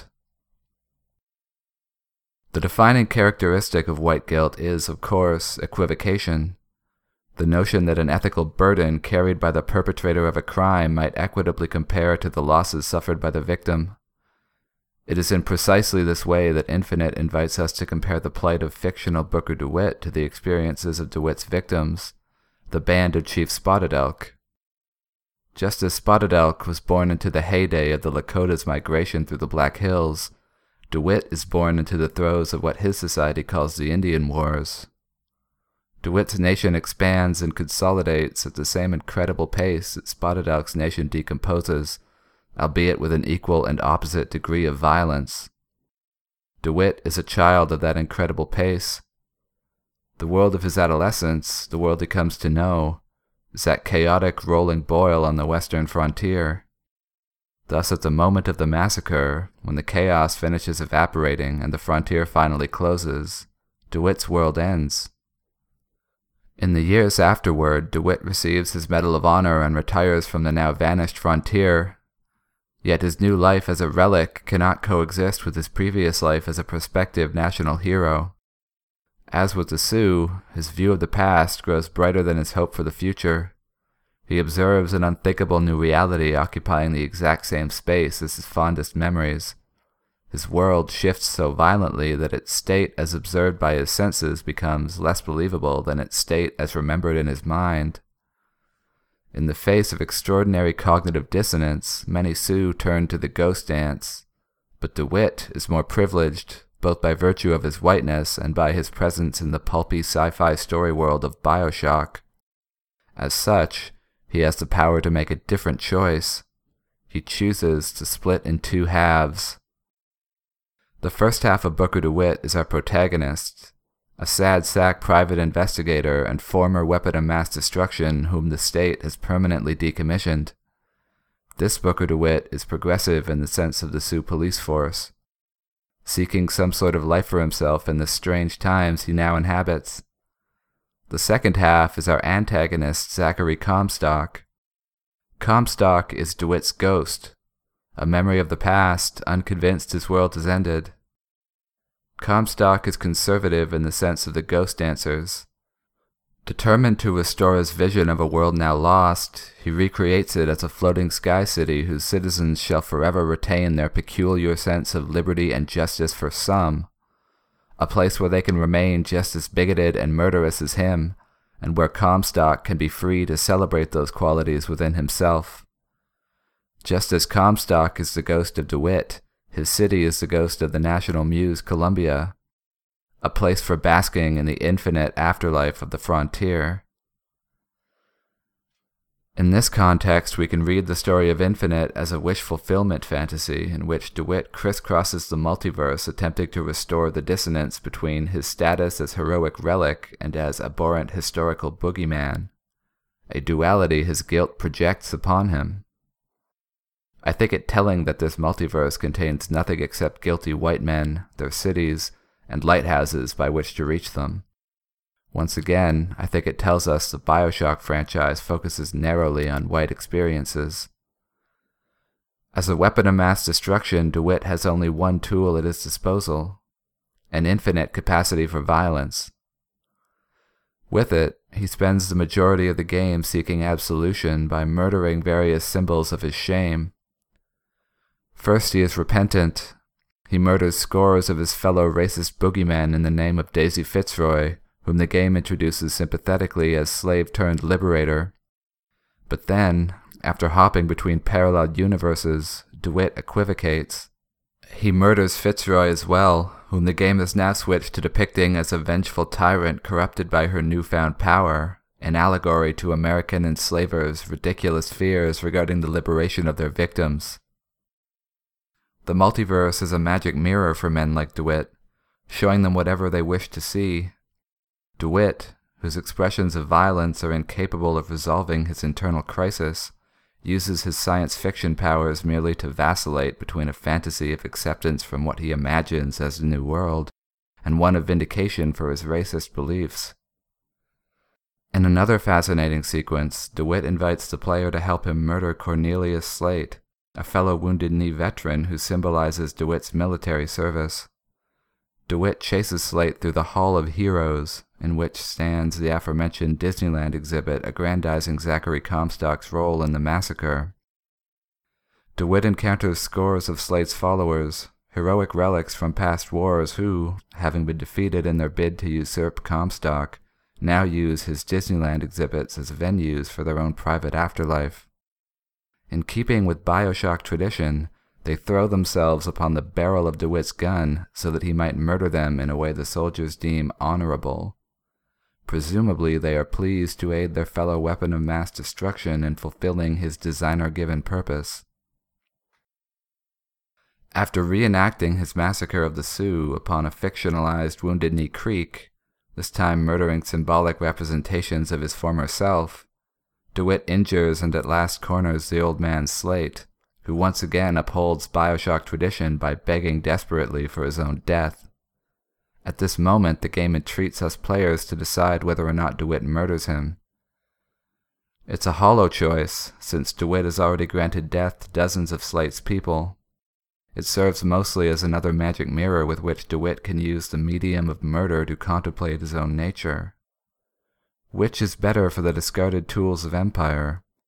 The defining characteristic of white guilt is, of course, equivocation. The notion that an ethical burden carried by the perpetrator of a crime might equitably compare to the losses suffered by the victim. It is in precisely this way that Infinite invites us to compare the plight of fictional Booker DeWitt to the experiences of DeWitt's victims, the band of Chief Spotted Elk. Just as Spotted Elk was born into the heyday of the Lakota's migration through the Black Hills, DeWitt is born into the throes of what his society calls the Indian Wars. DeWitt's nation expands and consolidates at the same incredible pace that Spotted Elk's nation decomposes, albeit with an equal and opposite degree of violence. DeWitt is a child of that incredible pace. The world of his adolescence, the world he comes to know, is that chaotic rolling boil on the western frontier. Thus, at the moment of the massacre, when the chaos finishes evaporating and the frontier finally closes, DeWitt's world ends. In the years afterward, DeWitt receives his Medal of Honor and retires from the now vanished frontier. Yet his new life as a relic cannot coexist with his previous life as a prospective national hero. As with the Sioux, his view of the past grows brighter than his hope for the future. He observes an unthinkable new reality occupying the exact same space as his fondest memories. His world shifts so violently that its state as observed by his senses becomes less believable than its state as remembered in his mind. In the face of extraordinary cognitive dissonance, many Sioux turn to the ghost dance, but DeWitt is more privileged, both by virtue of his whiteness and by his presence in the pulpy sci-fi story world of BioShock. As such, he has the power to make a different choice. He chooses to split in two halves. The first half of Booker DeWitt is our protagonist, a sad sack private investigator and former weapon of mass destruction whom the state has permanently decommissioned. This Booker DeWitt is progressive in the sense of the Sioux police force, seeking some sort of life for himself in the strange times he now inhabits. The second half is our antagonist, Zachary Comstock. Comstock is DeWitt's ghost, a memory of the past, unconvinced his world has ended. Comstock is conservative in the sense of the ghost dancers. Determined to restore his vision of a world now lost, he recreates it as a floating sky city whose citizens shall forever retain their peculiar sense of liberty and justice for some, a place where they can remain just as bigoted and murderous as him, and where Comstock can be free to celebrate those qualities within himself. Just as Comstock is the ghost of DeWitt, his city is the ghost of the national muse Columbia, a place for basking in the infinite afterlife of the frontier. In this context, we can read the story of Infinite as a wish fulfillment fantasy in which DeWitt crisscrosses the multiverse attempting to restore the dissonance between his status as heroic relic and as abhorrent historical boogeyman, a duality his guilt projects upon him. I think it telling that this multiverse contains nothing except guilty white men, their cities, and lighthouses by which to reach them. Once again, I think it tells us the BioShock franchise focuses narrowly on white experiences. As a weapon of mass destruction, DeWitt has only one tool at his disposal, an infinite capacity for violence. With it, he spends the majority of the game seeking absolution by murdering various symbols of his shame. First, he is repentant. He murders scores of his fellow racist boogeymen in the name of Daisy Fitzroy, whom the game introduces sympathetically as slave-turned-liberator. But then, after hopping between parallel universes, DeWitt equivocates. He murders Fitzroy as well, whom the game has now switched to depicting as a vengeful tyrant corrupted by her newfound power, an allegory to American enslavers' ridiculous fears regarding the liberation of their victims. The multiverse is a magic mirror for men like DeWitt, showing them whatever they wish to see. DeWitt, whose expressions of violence are incapable of resolving his internal crisis, uses his science fiction powers merely to vacillate between a fantasy of acceptance from what he imagines as a new world, and one of vindication for his racist beliefs. In another fascinating sequence, DeWitt invites the player to help him murder Cornelius Slate, a fellow Wounded Knee veteran who symbolizes DeWitt's military service. DeWitt chases Slate through the Hall of Heroes, in which stands the aforementioned Disneyland exhibit aggrandizing Zachary Comstock's role in the massacre. DeWitt encounters scores of Slate's followers, heroic relics from past wars who, having been defeated in their bid to usurp Comstock, now use his Disneyland exhibits as venues for their own private afterlife. In keeping with BioShock tradition, they throw themselves upon the barrel of DeWitt's gun so that he might murder them in a way the soldiers deem honorable. Presumably they are pleased to aid their fellow weapon of mass destruction in fulfilling his designer-given purpose. After reenacting his massacre of the Sioux upon a fictionalized Wounded Knee Creek, this time murdering symbolic representations of his former self, DeWitt injures and at last corners the old man Slate, who once again upholds BioShock tradition by begging desperately for his own death. At this moment, the game entreats us players to decide whether or not DeWitt murders him. It's a hollow choice, since DeWitt has already granted death to dozens of Slate's people. It serves mostly as another magic mirror with which DeWitt can use the medium of murder to contemplate his own nature. Which is better for the discarded tools of empire,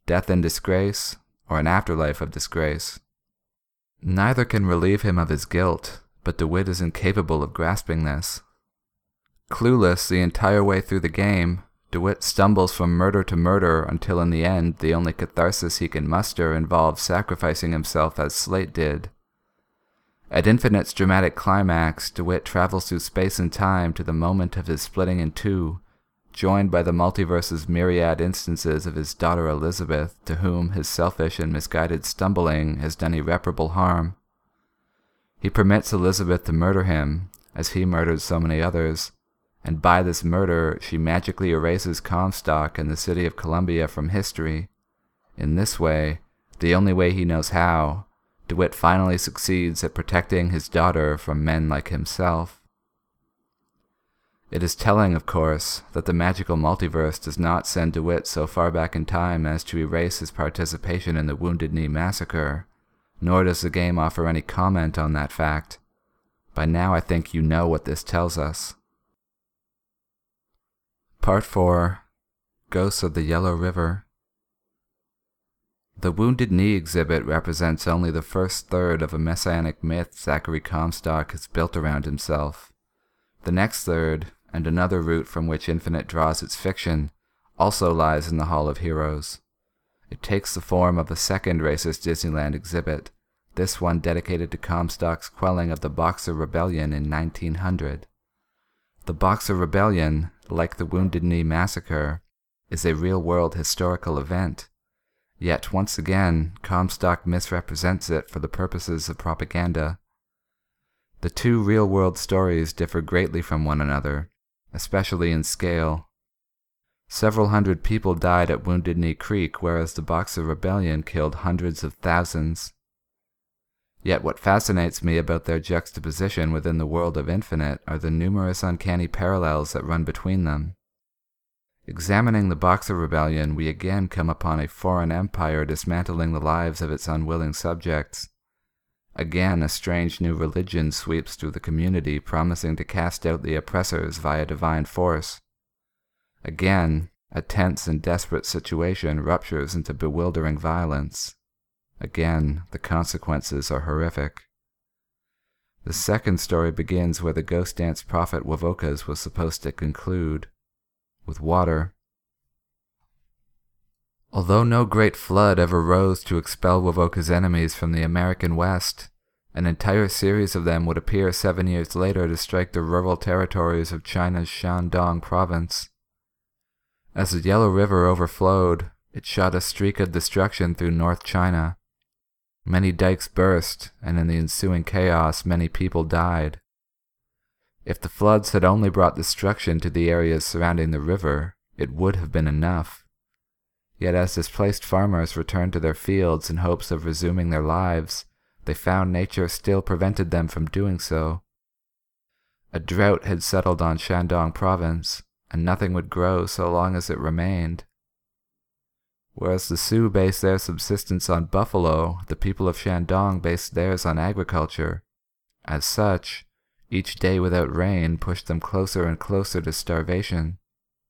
death and disgrace, or an afterlife of disgrace. Neither can relieve him of his guilt, but DeWitt is incapable of grasping this. Clueless the entire way through the game, DeWitt stumbles from murder to murder until in the end the only catharsis he can muster involves sacrificing himself as Slate did. At Infinite's dramatic climax, DeWitt travels through space and time to the moment of his splitting in two, joined by the multiverse's myriad instances of his daughter Elizabeth, to whom his selfish and misguided stumbling has done irreparable harm. He permits Elizabeth to murder him, as he murdered so many others, and by this murder she magically erases Comstock and the city of Columbia from history. In this way, the only way he knows how, DeWitt finally succeeds at protecting his daughter from men like himself. It is telling, of course, that the magical multiverse does not send DeWitt so far back in time as to erase his participation in the Wounded Knee massacre, nor does the game offer any comment on that fact. By now I think you know what this tells us. Part four. Ghosts of the Yellow River. The Wounded Knee exhibit represents only the first third of a messianic myth Zachary Comstock has built around himself. The next third, and another route from which Infinite draws its fiction, also lies in the Hall of Heroes. It takes the form of a second racist Disneyland exhibit, this one dedicated to Comstock's quelling of the Boxer Rebellion in nineteen hundred. The Boxer Rebellion, like the Wounded Knee massacre, is a real-world historical event. Yet once again, Comstock misrepresents it for the purposes of propaganda. The two real-world stories differ greatly from one another, especially in scale. Several hundred people died at Wounded Knee Creek, whereas the Boxer Rebellion killed hundreds of thousands. Yet what fascinates me about their juxtaposition within the world of Infinite are the numerous uncanny parallels that run between them. Examining the Boxer Rebellion, we again come upon a foreign empire dismantling the lives of its unwilling subjects. Again, a strange new religion sweeps through the community, promising to cast out the oppressors via divine force. Again, a tense and desperate situation ruptures into bewildering violence. Again, the consequences are horrific. The second story begins where the ghost dance prophet Wovoka's was supposed to conclude, with water. Although no great flood ever rose to expel Wovoka's enemies from the American West, an entire series of them would appear seven years later to strike the rural territories of China's Shandong province. As the Yellow River overflowed, it shot a streak of destruction through North China. Many dikes burst, and in the ensuing chaos many people died. If the floods had only brought destruction to the areas surrounding the river, it would have been enough. Yet as displaced farmers returned to their fields in hopes of resuming their lives, they found nature still prevented them from doing so. A drought had settled on Shandong province, and nothing would grow so long as it remained. Whereas the Sioux based their subsistence on buffalo, the people of Shandong based theirs on agriculture. As such, each day without rain pushed them closer and closer to starvation.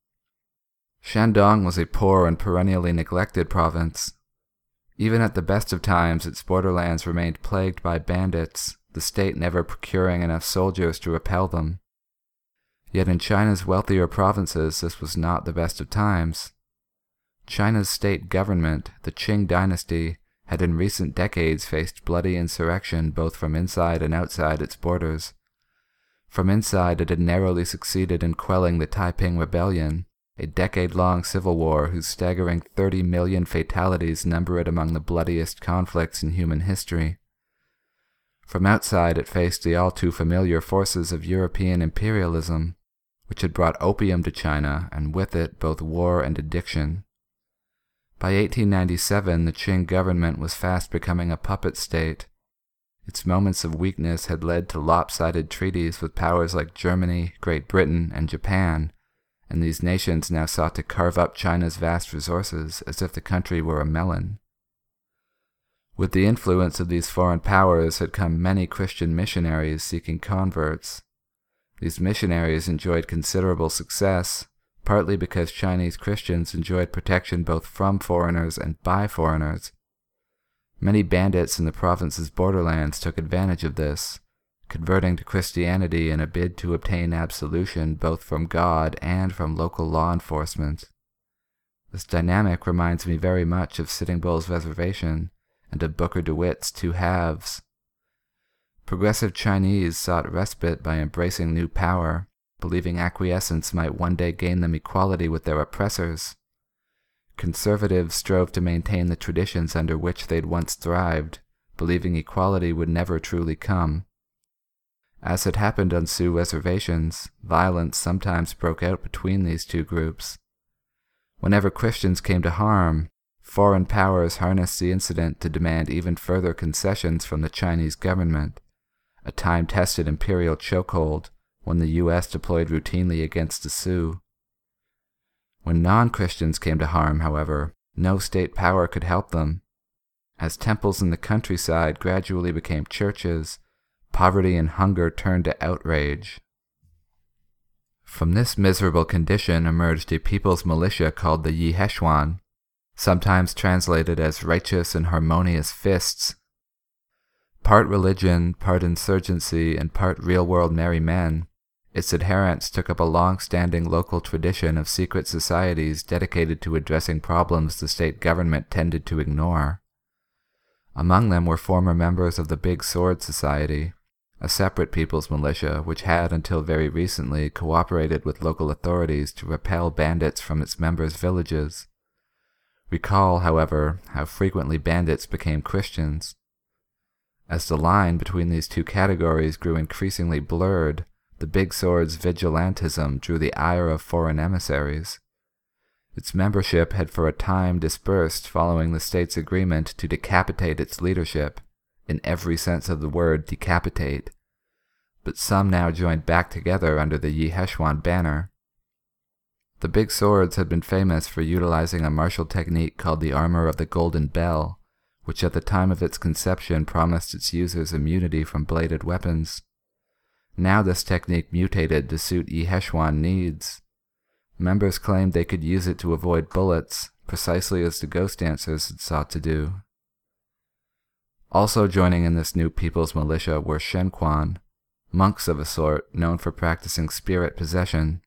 Shandong was a poor and perennially neglected province. Even at the best of times, its borderlands remained plagued by bandits, the state never procuring enough soldiers to repel them. Yet in China's wealthier provinces, this was not the best of times. China's state government, the Qing dynasty, had in recent decades faced bloody insurrection both from inside and outside its borders. From inside, it had narrowly succeeded in quelling the Taiping Rebellion, a decade-long civil war whose staggering thirty million fatalities number it among the bloodiest conflicts in human history. From outside, it faced the all-too-familiar forces of European imperialism, which had brought opium to China, and with it both war and addiction. By eighteen ninety-seven, the Qing government was fast becoming a puppet state. Its moments of weakness had led to lopsided treaties with powers like Germany, Great Britain, and Japan, and these nations now sought to carve up China's vast resources as if the country were a melon. With the influence of these foreign powers had come many Christian missionaries seeking converts. These missionaries enjoyed considerable success, partly because Chinese Christians enjoyed protection both from foreigners and by foreigners. Many bandits in the province's borderlands took advantage of this, converting to Christianity in a bid to obtain absolution both from God and from local law enforcement. This dynamic reminds me very much of Sitting Bull's Reservation and of Booker DeWitt's Two Halves. Progressive Chinese sought respite by embracing new power, believing acquiescence might one day gain them equality with their oppressors. Conservatives strove to maintain the traditions under which they'd once thrived, believing equality would never truly come. As had happened on Sioux reservations, violence sometimes broke out between these two groups. Whenever Christians came to harm, foreign powers harnessed the incident to demand even further concessions from the Chinese government, a time-tested imperial chokehold when the U S deployed routinely against the Sioux. When non-Christians came to harm, however, no state power could help them. As temples in the countryside gradually became churches, poverty and hunger turned to outrage. From this miserable condition emerged a people's militia called the Yiheshuan, sometimes translated as righteous and harmonious fists. Part religion, part insurgency, and part real-world merry men, its adherents took up a long-standing local tradition of secret societies dedicated to addressing problems the state government tended to ignore. Among them were former members of the Big Sword Society, a separate people's militia which had until very recently cooperated with local authorities to repel bandits from its members' villages. Recall, however, how frequently bandits became Christians. As the line between these two categories grew increasingly blurred, the Big Sword's vigilantism drew the ire of foreign emissaries. Its membership had for a time dispersed following the state's agreement to decapitate its leadership, in every sense of the word decapitate, but some now joined back together under the Yiheshuan banner. The Big Swords had been famous for utilizing a martial technique called the Armor of the Golden Bell, which at the time of its conception promised its users immunity from bladed weapons. Now this technique mutated to suit Yiheshuan needs. Members claimed they could use it to avoid bullets, precisely as the Ghost Dancers had sought to do. Also joining in this new people's militia were Shenquan, monks of a sort known for practicing spirit possession.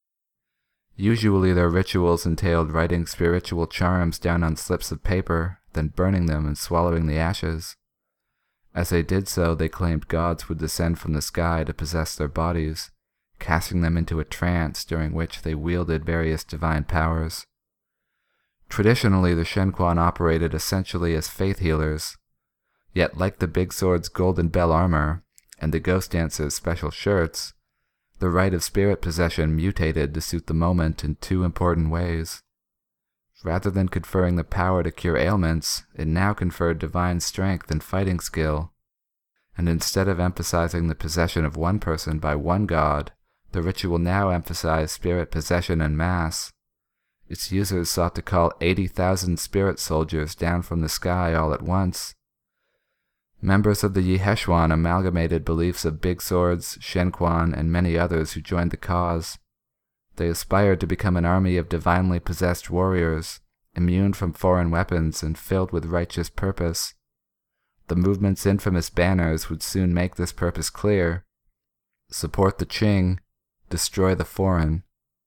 Usually their rituals entailed writing spiritual charms down on slips of paper, then burning them and swallowing the ashes. As they did so, they claimed gods would descend from the sky to possess their bodies, casting them into a trance during which they wielded various divine powers. Traditionally, the Shenquan operated essentially as faith healers, yet like the Big Sword's golden bell armor and the Ghost Dancer's special shirts, the rite of spirit possession mutated to suit the moment in two important ways. Rather than conferring the power to cure ailments, it now conferred divine strength and fighting skill. And instead of emphasizing the possession of one person by one god, the ritual now emphasized spirit possession en masse. Its users sought to call eighty thousand spirit soldiers down from the sky all at once. Members of the Yiheshuan amalgamated beliefs of Big Swords, Shenquan, and many others who joined the cause. They aspired to become an army of divinely possessed warriors, immune from foreign weapons and filled with righteous purpose. The movement's infamous banners would soon make this purpose clear: support the Qing, destroy the foreign.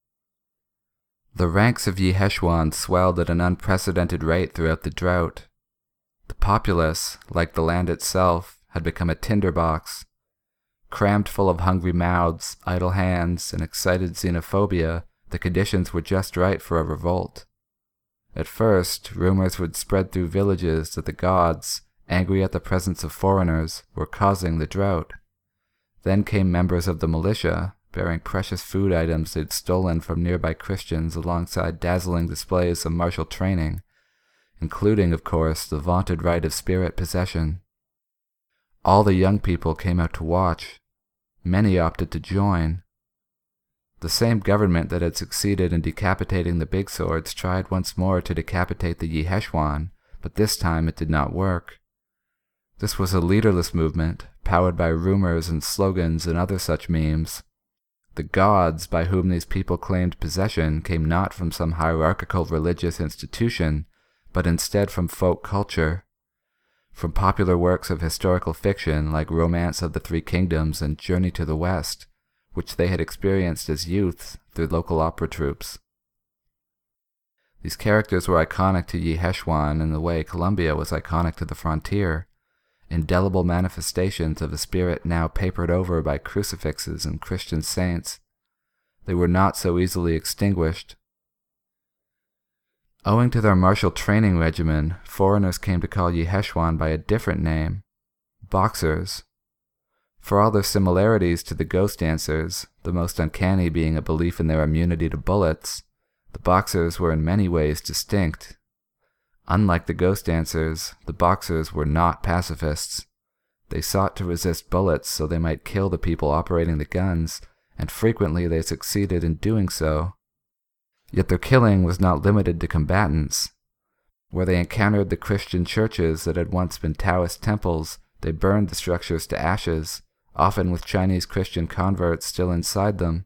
The ranks of Yiheshuan swelled at an unprecedented rate throughout the drought. The populace, like the land itself, had become a tinderbox. Crammed full of hungry mouths, idle hands, and excited xenophobia, the conditions were just right for a revolt. At first, rumors would spread through villages that the gods, angry at the presence of foreigners, were causing the drought. Then came members of the militia, bearing precious food items they'd stolen from nearby Christians alongside dazzling displays of martial training, including, of course, the vaunted rite of spirit possession. All the young people came out to watch. Many opted to join. The same government that had succeeded in decapitating the Big Swords tried once more to decapitate the Yiheshuan, but this time it did not work. This was a leaderless movement, powered by rumors and slogans and other such memes. The gods by whom these people claimed possession came not from some hierarchical religious institution, but instead from folk culture, from popular works of historical fiction like Romance of the Three Kingdoms and Journey to the West, which they had experienced as youths through local opera troupes. These characters were iconic to Yi Heshuan in the way Colombia was iconic to the frontier, indelible manifestations of a spirit now papered over by crucifixes and Christian saints. They were not so easily extinguished. Owing to their martial training regimen, foreigners came to call Yi Heshuan by a different name, Boxers. For all their similarities to the ghost dancers, the most uncanny being a belief in their immunity to bullets, the Boxers were in many ways distinct. Unlike the ghost dancers, the Boxers were not pacifists. They sought to resist bullets so they might kill the people operating the guns, and frequently they succeeded in doing so. Yet their killing was not limited to combatants. Where they encountered the Christian churches that had once been Taoist temples, they burned the structures to ashes, often with Chinese Christian converts still inside them.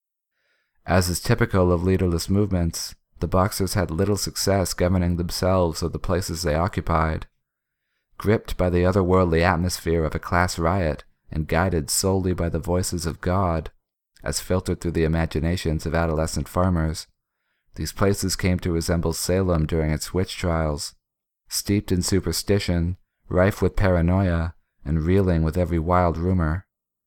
As is typical of leaderless movements, the Boxers had little success governing themselves or the places they occupied. Gripped by the otherworldly atmosphere of a class riot and guided solely by the voices of God, as filtered through the imaginations of adolescent farmers, these places came to resemble Salem during its witch trials, steeped in superstition, rife with paranoia, and reeling with every wild rumor.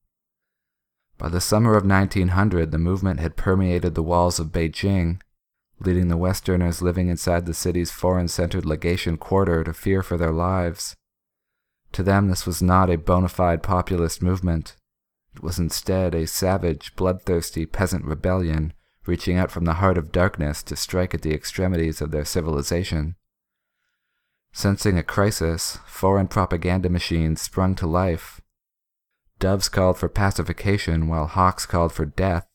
By the summer of nineteen hundred, the movement had permeated the walls of Beijing, leading the Westerners living inside the city's foreign-centered legation quarter to fear for their lives. To them, this was not a bona fide populist movement. It was instead a savage, bloodthirsty peasant rebellion reaching out from the heart of darkness to strike at the extremities of their civilization. Sensing a crisis, foreign propaganda machines sprung to life. Doves called for pacification while hawks called for death.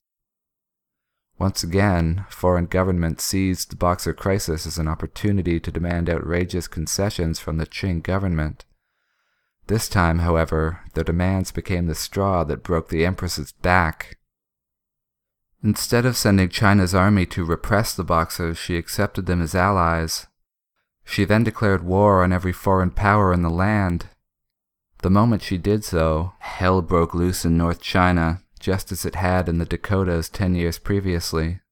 Once again, foreign governments seized the Boxer crisis as an opportunity to demand outrageous concessions from the Qing government. This time, however, their demands became the straw that broke the Empress's back. Instead of sending China's army to repress the Boxers, she accepted them as allies. She then declared war on every foreign power in the land. The moment she did so, hell broke loose in North China, just as it had in the Dakotas ten years previously.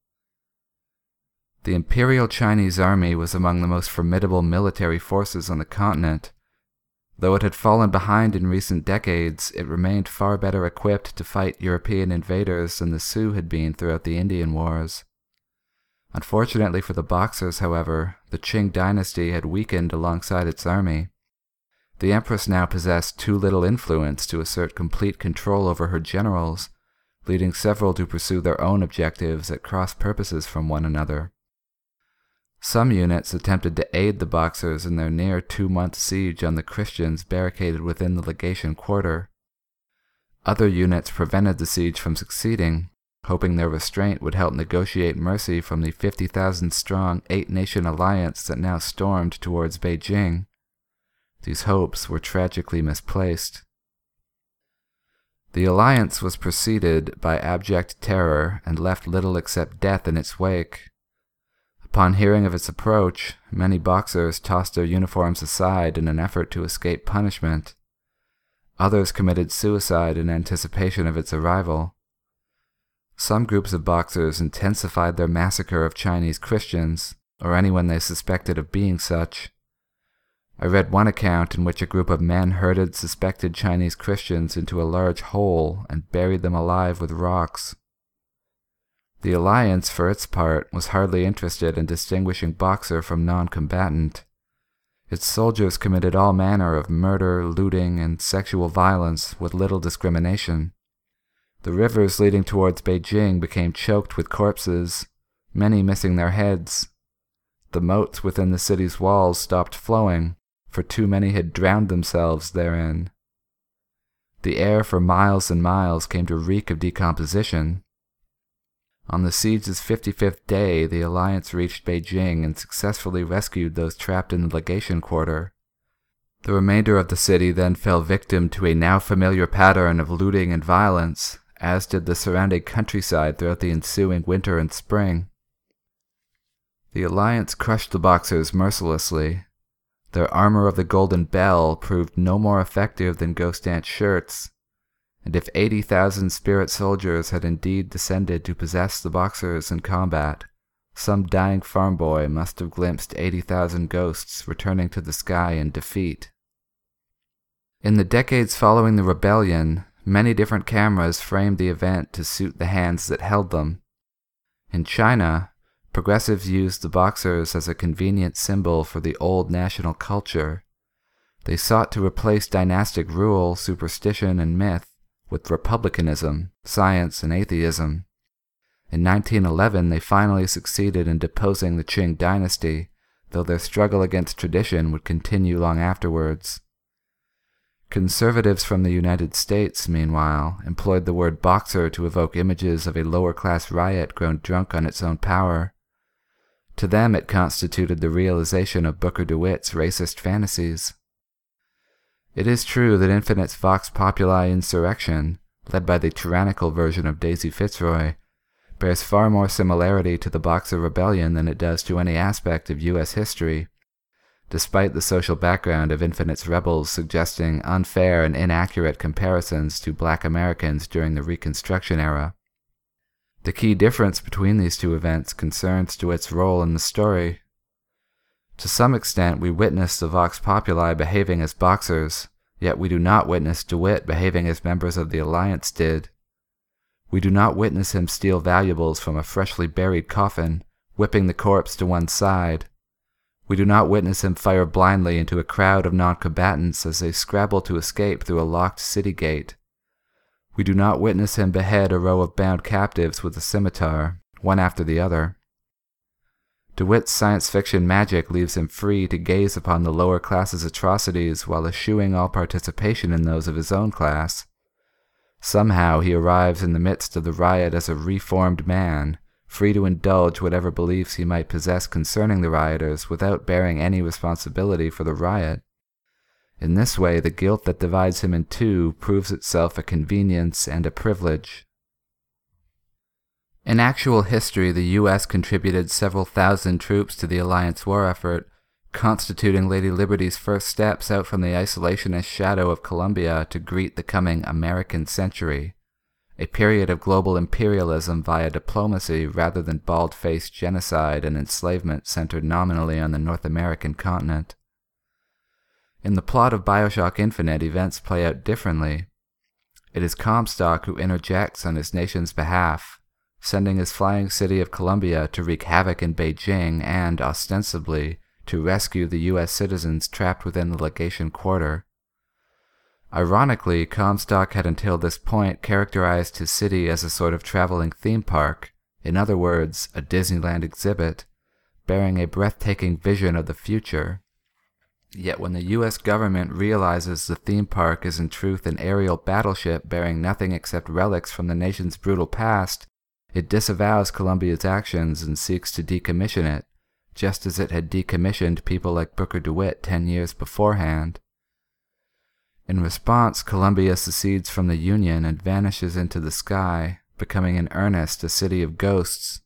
The Imperial Chinese Army was among the most formidable military forces on the continent. Though it had fallen behind in recent decades, it remained far better equipped to fight European invaders than the Sioux had been throughout the Indian Wars. Unfortunately for the Boxers, however, the Qing dynasty had weakened alongside its army. The Empress now possessed too little influence to assert complete control over her generals, leading several to pursue their own objectives at cross purposes from one another. Some units attempted to aid the Boxers in their near two-month siege on the Christians barricaded within the legation quarter. Other units prevented the siege from succeeding, hoping their restraint would help negotiate mercy from the fifty thousand strong eight-nation alliance that now stormed towards Beijing. These hopes were tragically misplaced. The alliance was preceded by abject terror and left little except death in its wake. Upon hearing of its approach, many Boxers tossed their uniforms aside in an effort to escape punishment. Others committed suicide in anticipation of its arrival. Some groups of Boxers intensified their massacre of Chinese Christians, or anyone they suspected of being such. I read one account in which a group of men herded suspected Chinese Christians into a large hole and buried them alive with rocks. The Alliance, for its part, was hardly interested in distinguishing Boxer from non-combatant. Its soldiers committed all manner of murder, looting, and sexual violence with little discrimination. The rivers leading towards Beijing became choked with corpses, many missing their heads. The moats within the city's walls stopped flowing, for too many had drowned themselves therein. The air for miles and miles came to reek of decomposition. On the siege's fifty-fifth day, the Alliance reached Beijing and successfully rescued those trapped in the legation quarter. The remainder of the city then fell victim to a now familiar pattern of looting and violence, as did the surrounding countryside throughout the ensuing winter and spring. The Alliance crushed the Boxers mercilessly. Their armor of the Golden Bell proved no more effective than ghost dance shirts, and if eighty thousand spirit soldiers had indeed descended to possess the Boxers in combat, some dying farm boy must have glimpsed eighty thousand ghosts returning to the sky in defeat. In the decades following the rebellion, many different cameras framed the event to suit the hands that held them. In China, progressives used the Boxers as a convenient symbol for the old national culture. They sought to replace dynastic rule, superstition, and myth with republicanism, science, and atheism. In nineteen eleven, they finally succeeded in deposing the Qing dynasty, though their struggle against tradition would continue long afterwards. Conservatives from the United States, meanwhile, employed the word Boxer to evoke images of a lower-class riot grown drunk on its own power. To them it constituted the realization of Booker DeWitt's racist fantasies. It is true that Infinite's Vox Populi insurrection, led by the tyrannical version of Daisy Fitzroy, bears far more similarity to the Boxer Rebellion than it does to any aspect of U S history, despite the social background of Infinite's rebels suggesting unfair and inaccurate comparisons to black Americans during the Reconstruction era. The key difference between these two events concerns DeWitt's role in the story. To some extent, we witness the Vox Populi behaving as Boxers, yet we do not witness DeWitt behaving as members of the Alliance did. We do not witness him steal valuables from a freshly buried coffin, whipping the corpse to one side. We do not witness him fire blindly into a crowd of non-combatants as they scrabble to escape through a locked city gate. We do not witness him behead a row of bound captives with a scimitar, one after the other. DeWitt's science fiction magic leaves him free to gaze upon the lower class's atrocities while eschewing all participation in those of his own class. Somehow he arrives in the midst of the riot as a reformed man, free to indulge whatever beliefs he might possess concerning the rioters without bearing any responsibility for the riot. In this way, the guilt that divides him in two proves itself a convenience and a privilege. In actual history, the U S contributed several thousand troops to the Alliance war effort, constituting Lady Liberty's first steps out from the isolationist shadow of Colombia to greet the coming American century, a period of global imperialism via diplomacy rather than bald-faced genocide and enslavement centered nominally on the North American continent. In the plot of Bioshock Infinite, events play out differently. It is Comstock who interjects on his nation's behalf, sending his flying city of Columbia to wreak havoc in Beijing and, ostensibly, to rescue the U S citizens trapped within the legation quarter. Ironically, Comstock had until this point characterized his city as a sort of traveling theme park, in other words, a Disneyland exhibit, bearing a breathtaking vision of the future. Yet when the U S government realizes the theme park is in truth an aerial battleship bearing nothing except relics from the nation's brutal past, it disavows Columbia's actions and seeks to decommission it, just as it had decommissioned people like Booker DeWitt ten years beforehand. In response, Columbia secedes from the Union and vanishes into the sky, becoming in earnest a city of ghosts.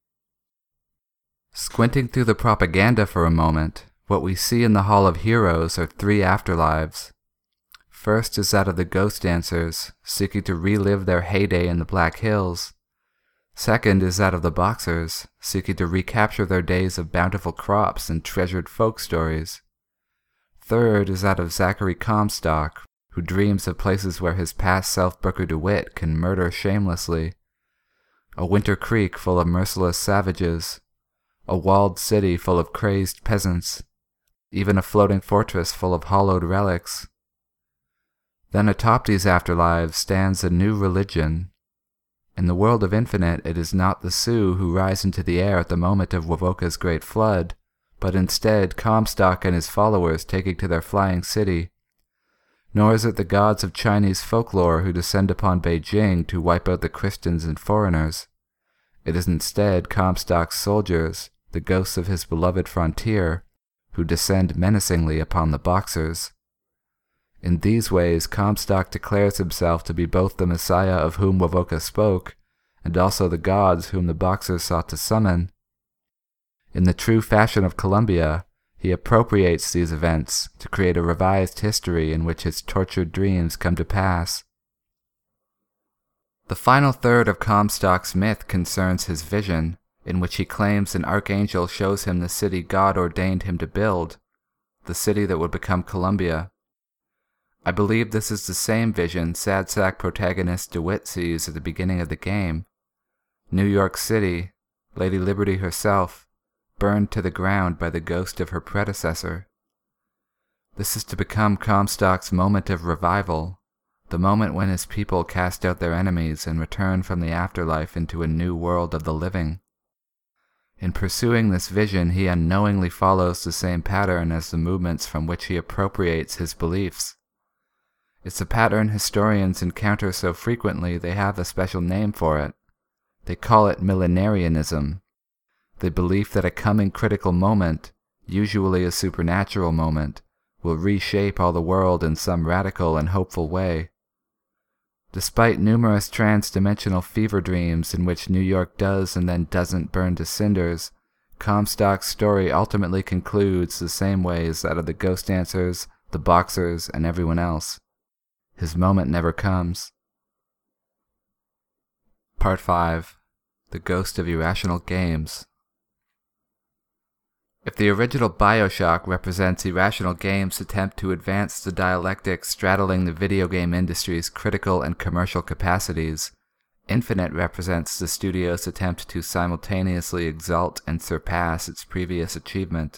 Squinting through the propaganda for a moment, what we see in the Hall of Heroes are three afterlives. First is that of the ghost dancers, seeking to relive their heyday in the Black Hills. Second is that of the Boxers, seeking to recapture their days of bountiful crops and treasured folk stories. Third is that of Zachary Comstock, who dreams of places where his past self Booker DeWitt can murder shamelessly. A winter creek full of merciless savages, a walled city full of crazed peasants, even a floating fortress full of hollowed relics. Then atop these afterlives stands a new religion. In the world of Infinite, it is not the Sioux who rise into the air at the moment of Wovoka's great flood, but instead Comstock and his followers taking to their flying city. Nor is it the gods of Chinese folklore who descend upon Beijing to wipe out the Christians and foreigners. It is instead Comstock's soldiers, the ghosts of his beloved frontier, who descend menacingly upon the Boxers. In these ways, Comstock declares himself to be both the Messiah of whom Wovoka spoke, and also the gods whom the Boxers sought to summon. In the true fashion of Columbia, he appropriates these events to create a revised history in which his tortured dreams come to pass. The final third of Comstock's myth concerns his vision, in which he claims an archangel shows him the city God ordained him to build, the city that would become Columbia. I believe this is the same vision Sad Sack protagonist DeWitt sees at the beginning of the game. New York City, Lady Liberty herself, burned to the ground by the ghost of her predecessor. This is to become Comstock's moment of revival, the moment when his people cast out their enemies and return from the afterlife into a new world of the living. In pursuing this vision, he unknowingly follows the same pattern as the movements from which he appropriates his beliefs. It's a pattern historians encounter so frequently they have a special name for it. They call it millenarianism, the belief that a coming critical moment, usually a supernatural moment, will reshape all the world in some radical and hopeful way. Despite numerous trans-dimensional fever dreams in which New York does and then doesn't burn to cinders, Comstock's story ultimately concludes the same way as that of the Ghost Dancers, the Boxers, and everyone else. His moment never comes. Part five. The Ghost of Irrational Games. If the original BioShock represents Irrational Games' attempt to advance the dialectic straddling the video game industry's critical and commercial capacities, Infinite represents the studio's attempt to simultaneously exalt and surpass its previous achievement.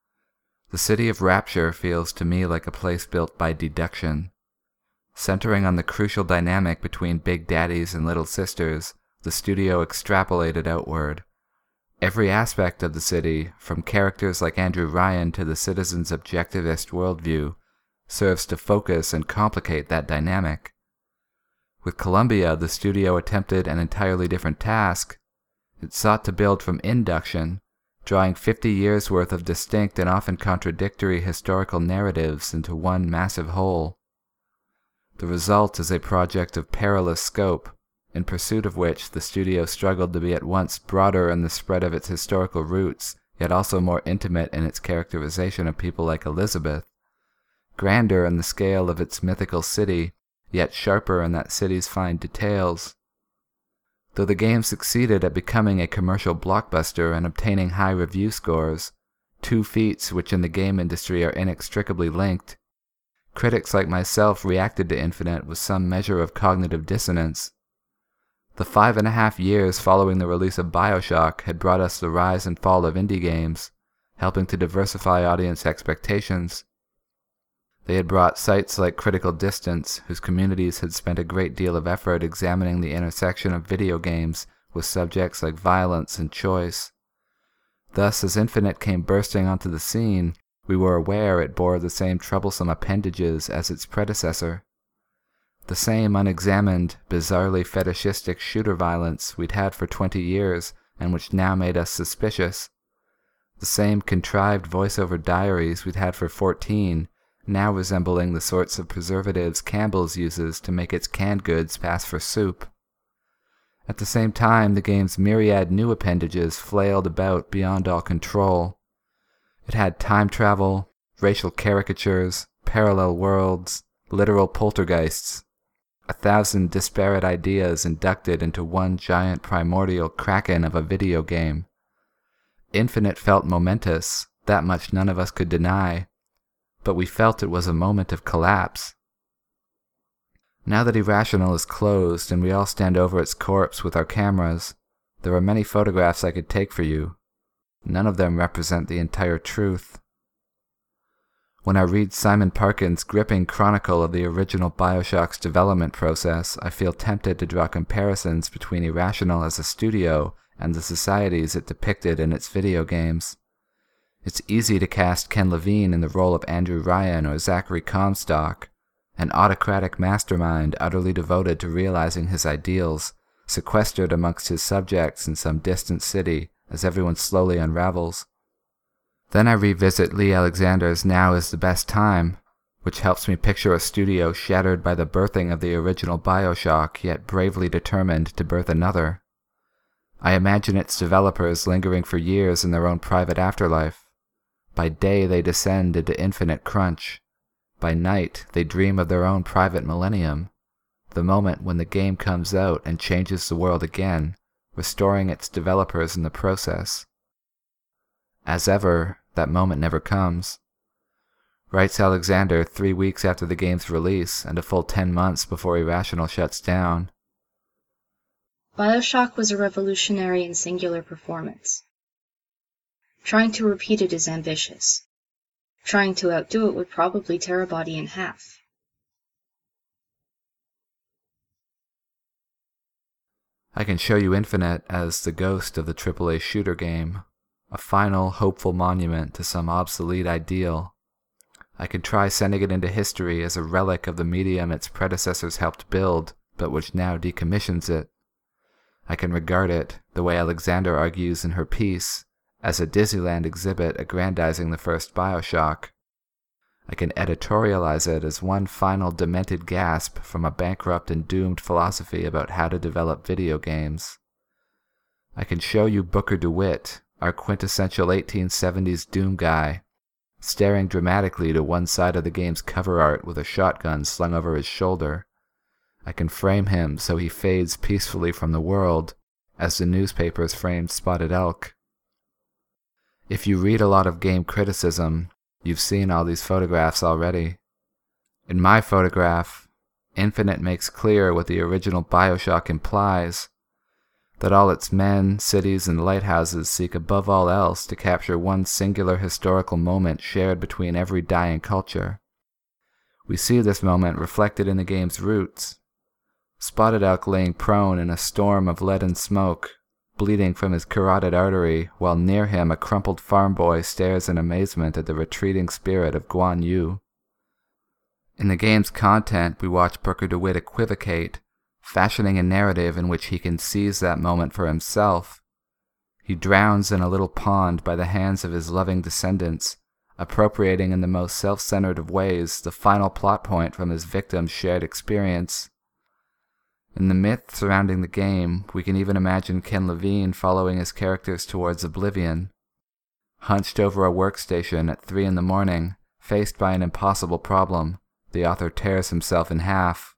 The City of Rapture feels to me like a place built by deduction. Centering on the crucial dynamic between Big Daddies and Little Sisters, the studio extrapolated outward. Every aspect of the city, from characters like Andrew Ryan to the citizens' objectivist worldview, serves to focus and complicate that dynamic. With Columbia, the studio attempted an entirely different task. It sought to build from induction, drawing fifty years' worth of distinct and often contradictory historical narratives into one massive whole. The result is a project of perilous scope, in pursuit of which the studio struggled to be at once broader in the spread of its historical roots, yet also more intimate in its characterization of people like Elizabeth, grander in the scale of its mythical city, yet sharper in that city's fine details. Though the game succeeded at becoming a commercial blockbuster and obtaining high review scores, two feats which in the game industry are inextricably linked, critics like myself reacted to Infinite with some measure of cognitive dissonance. The five and a half years following the release of BioShock had brought us the rise and fall of indie games, helping to diversify audience expectations. They had brought sites like Critical Distance, whose communities had spent a great deal of effort examining the intersection of video games with subjects like violence and choice. Thus, as Infinite came bursting onto the scene, we were aware it bore the same troublesome appendages as its predecessor. The same unexamined, bizarrely fetishistic shooter violence we'd had for twenty years and which now made us suspicious. The same contrived voiceover diaries we'd had for fourteen, now resembling the sorts of preservatives Campbell's uses to make its canned goods pass for soup. At the same time, the game's myriad new appendages flailed about beyond all control. It had time travel, racial caricatures, parallel worlds, literal poltergeists, a thousand disparate ideas inducted into one giant primordial kraken of a video game. Infinite felt momentous, that much none of us could deny, but we felt it was a moment of collapse. Now that Irrational is closed and we all stand over its corpse with our cameras, there are many photographs I could take for you. None of them represent the entire truth. When I read Simon Parkin's gripping chronicle of the original BioShock's development process, I feel tempted to draw comparisons between Irrational as a studio and the societies it depicted in its video games. It's easy to cast Ken Levine in the role of Andrew Ryan or Zachary Comstock, an autocratic mastermind utterly devoted to realizing his ideals, sequestered amongst his subjects in some distant city as everyone slowly unravels. Then I revisit Lee Alexander's Now is the Best Time, which helps me picture a studio shattered by the birthing of the original BioShock, yet bravely determined to birth another. I imagine its developers lingering for years in their own private afterlife. By day they descend into infinite crunch. By night they dream of their own private millennium, the moment when the game comes out and changes the world again, restoring its developers in the process. As ever, that moment never comes. Writes Alexander three weeks after the game's release and a full ten months before Irrational shuts down. BioShock was a revolutionary and singular performance. Trying to repeat it is ambitious. Trying to outdo it would probably tear a body in half. I can show you Infinite as the ghost of the triple A shooter game, a final, hopeful monument to some obsolete ideal. I can try sending it into history as a relic of the medium its predecessors helped build, but which now decommissions it. I can regard it, the way Alexander argues in her piece, as a Disneyland exhibit aggrandizing the first BioShock. I can editorialize it as one final demented gasp from a bankrupt and doomed philosophy about how to develop video games. I can show you Booker DeWitt, our quintessential eighteen seventies Doom guy, staring dramatically to one side of the game's cover art with a shotgun slung over his shoulder. I can frame him so he fades peacefully from the world, as the newspapers framed Spotted Elk. If you read a lot of game criticism, you've seen all these photographs already. In my photograph, Infinite makes clear what the original BioShock implies, that all its men, cities, and lighthouses seek above all else to capture one singular historical moment shared between every dying culture. We see this moment reflected in the game's roots. Spotted Elk laying prone in a storm of lead and smoke, bleeding from his carotid artery, while near him a crumpled farm boy stares in amazement at the retreating spirit of Guan Yu. In the game's content, we watch Booker DeWitt equivocate, fashioning a narrative in which he can seize that moment for himself. He drowns in a little pond by the hands of his loving descendants, appropriating in the most self-centered of ways the final plot point from his victim's shared experience. In the myth surrounding the game, we can even imagine Ken Levine following his characters towards oblivion. Hunched over a workstation at three in the morning, faced by an impossible problem, the author tears himself in half.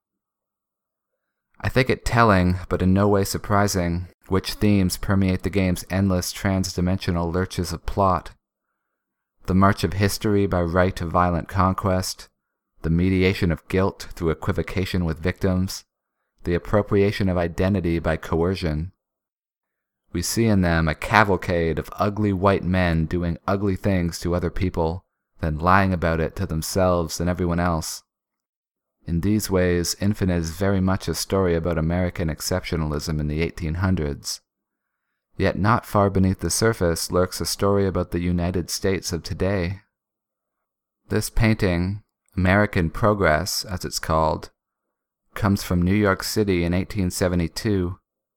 I think it telling, but in no way surprising, which themes permeate the game's endless trans-dimensional lurches of plot. The march of history by right to violent conquest, the mediation of guilt through equivocation with victims, the appropriation of identity by coercion. We see in them a cavalcade of ugly white men doing ugly things to other people, then lying about it to themselves and everyone else. In these ways, Infinite is very much a story about American exceptionalism in the eighteen hundreds. Yet not far beneath the surface lurks a story about the United States of today. This painting, American Progress as it's called, comes from New York City in eighteen seventy-two.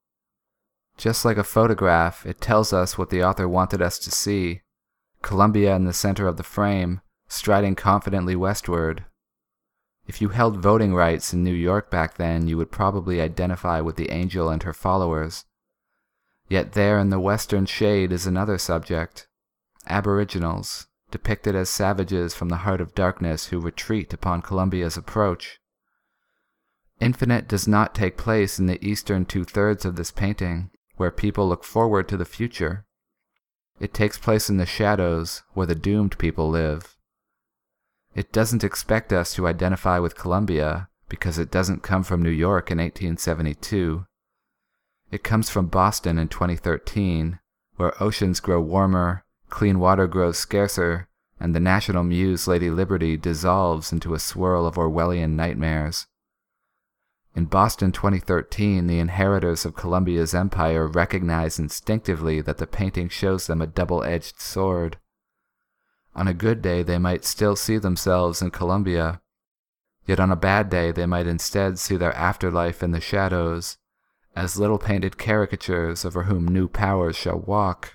Just like a photograph, it tells us what the author wanted us to see, Columbia in the center of the frame, striding confidently westward. If you held voting rights in New York back then, you would probably identify with the angel and her followers. Yet there in the western shade is another subject, Aboriginals, depicted as savages from the heart of darkness who retreat upon Columbia's approach. Infinite does not take place in the eastern two-thirds of this painting, where people look forward to the future. It takes place in the shadows, where the doomed people live. It doesn't expect us to identify with Columbia, because it doesn't come from New York in eighteen seventy-two. It comes from Boston in twenty thirteen, where oceans grow warmer, clean water grows scarcer, and the national muse Lady Liberty dissolves into a swirl of Orwellian nightmares. In Boston twenty thirteen, the inheritors of Columbia's empire recognize instinctively that the painting shows them a double-edged sword. On a good day, they might still see themselves in Columbia, yet on a bad day they might instead see their afterlife in the shadows, as little painted caricatures over whom new powers shall walk.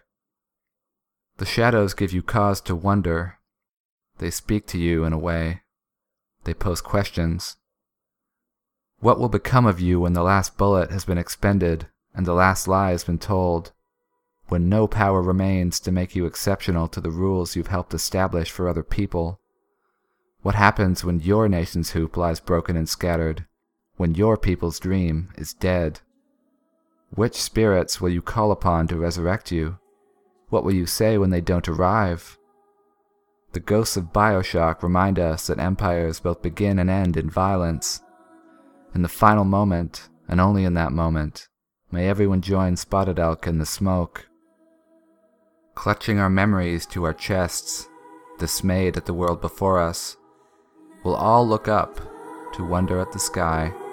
The shadows give you cause to wonder. They speak to you in a way. They pose questions. What will become of you when the last bullet has been expended and the last lie has been told? When no power remains to make you exceptional to the rules you've helped establish for other people? What happens when your nation's hoop lies broken and scattered? When your people's dream is dead? Which spirits will you call upon to resurrect you? What will you say when they don't arrive? The ghosts of BioShock remind us that empires both begin and end in violence. In the final moment, and only in that moment, may everyone join Spotted Elk in the smoke. Clutching our memories to our chests, dismayed at the world before us, we'll all look up to wonder at the sky.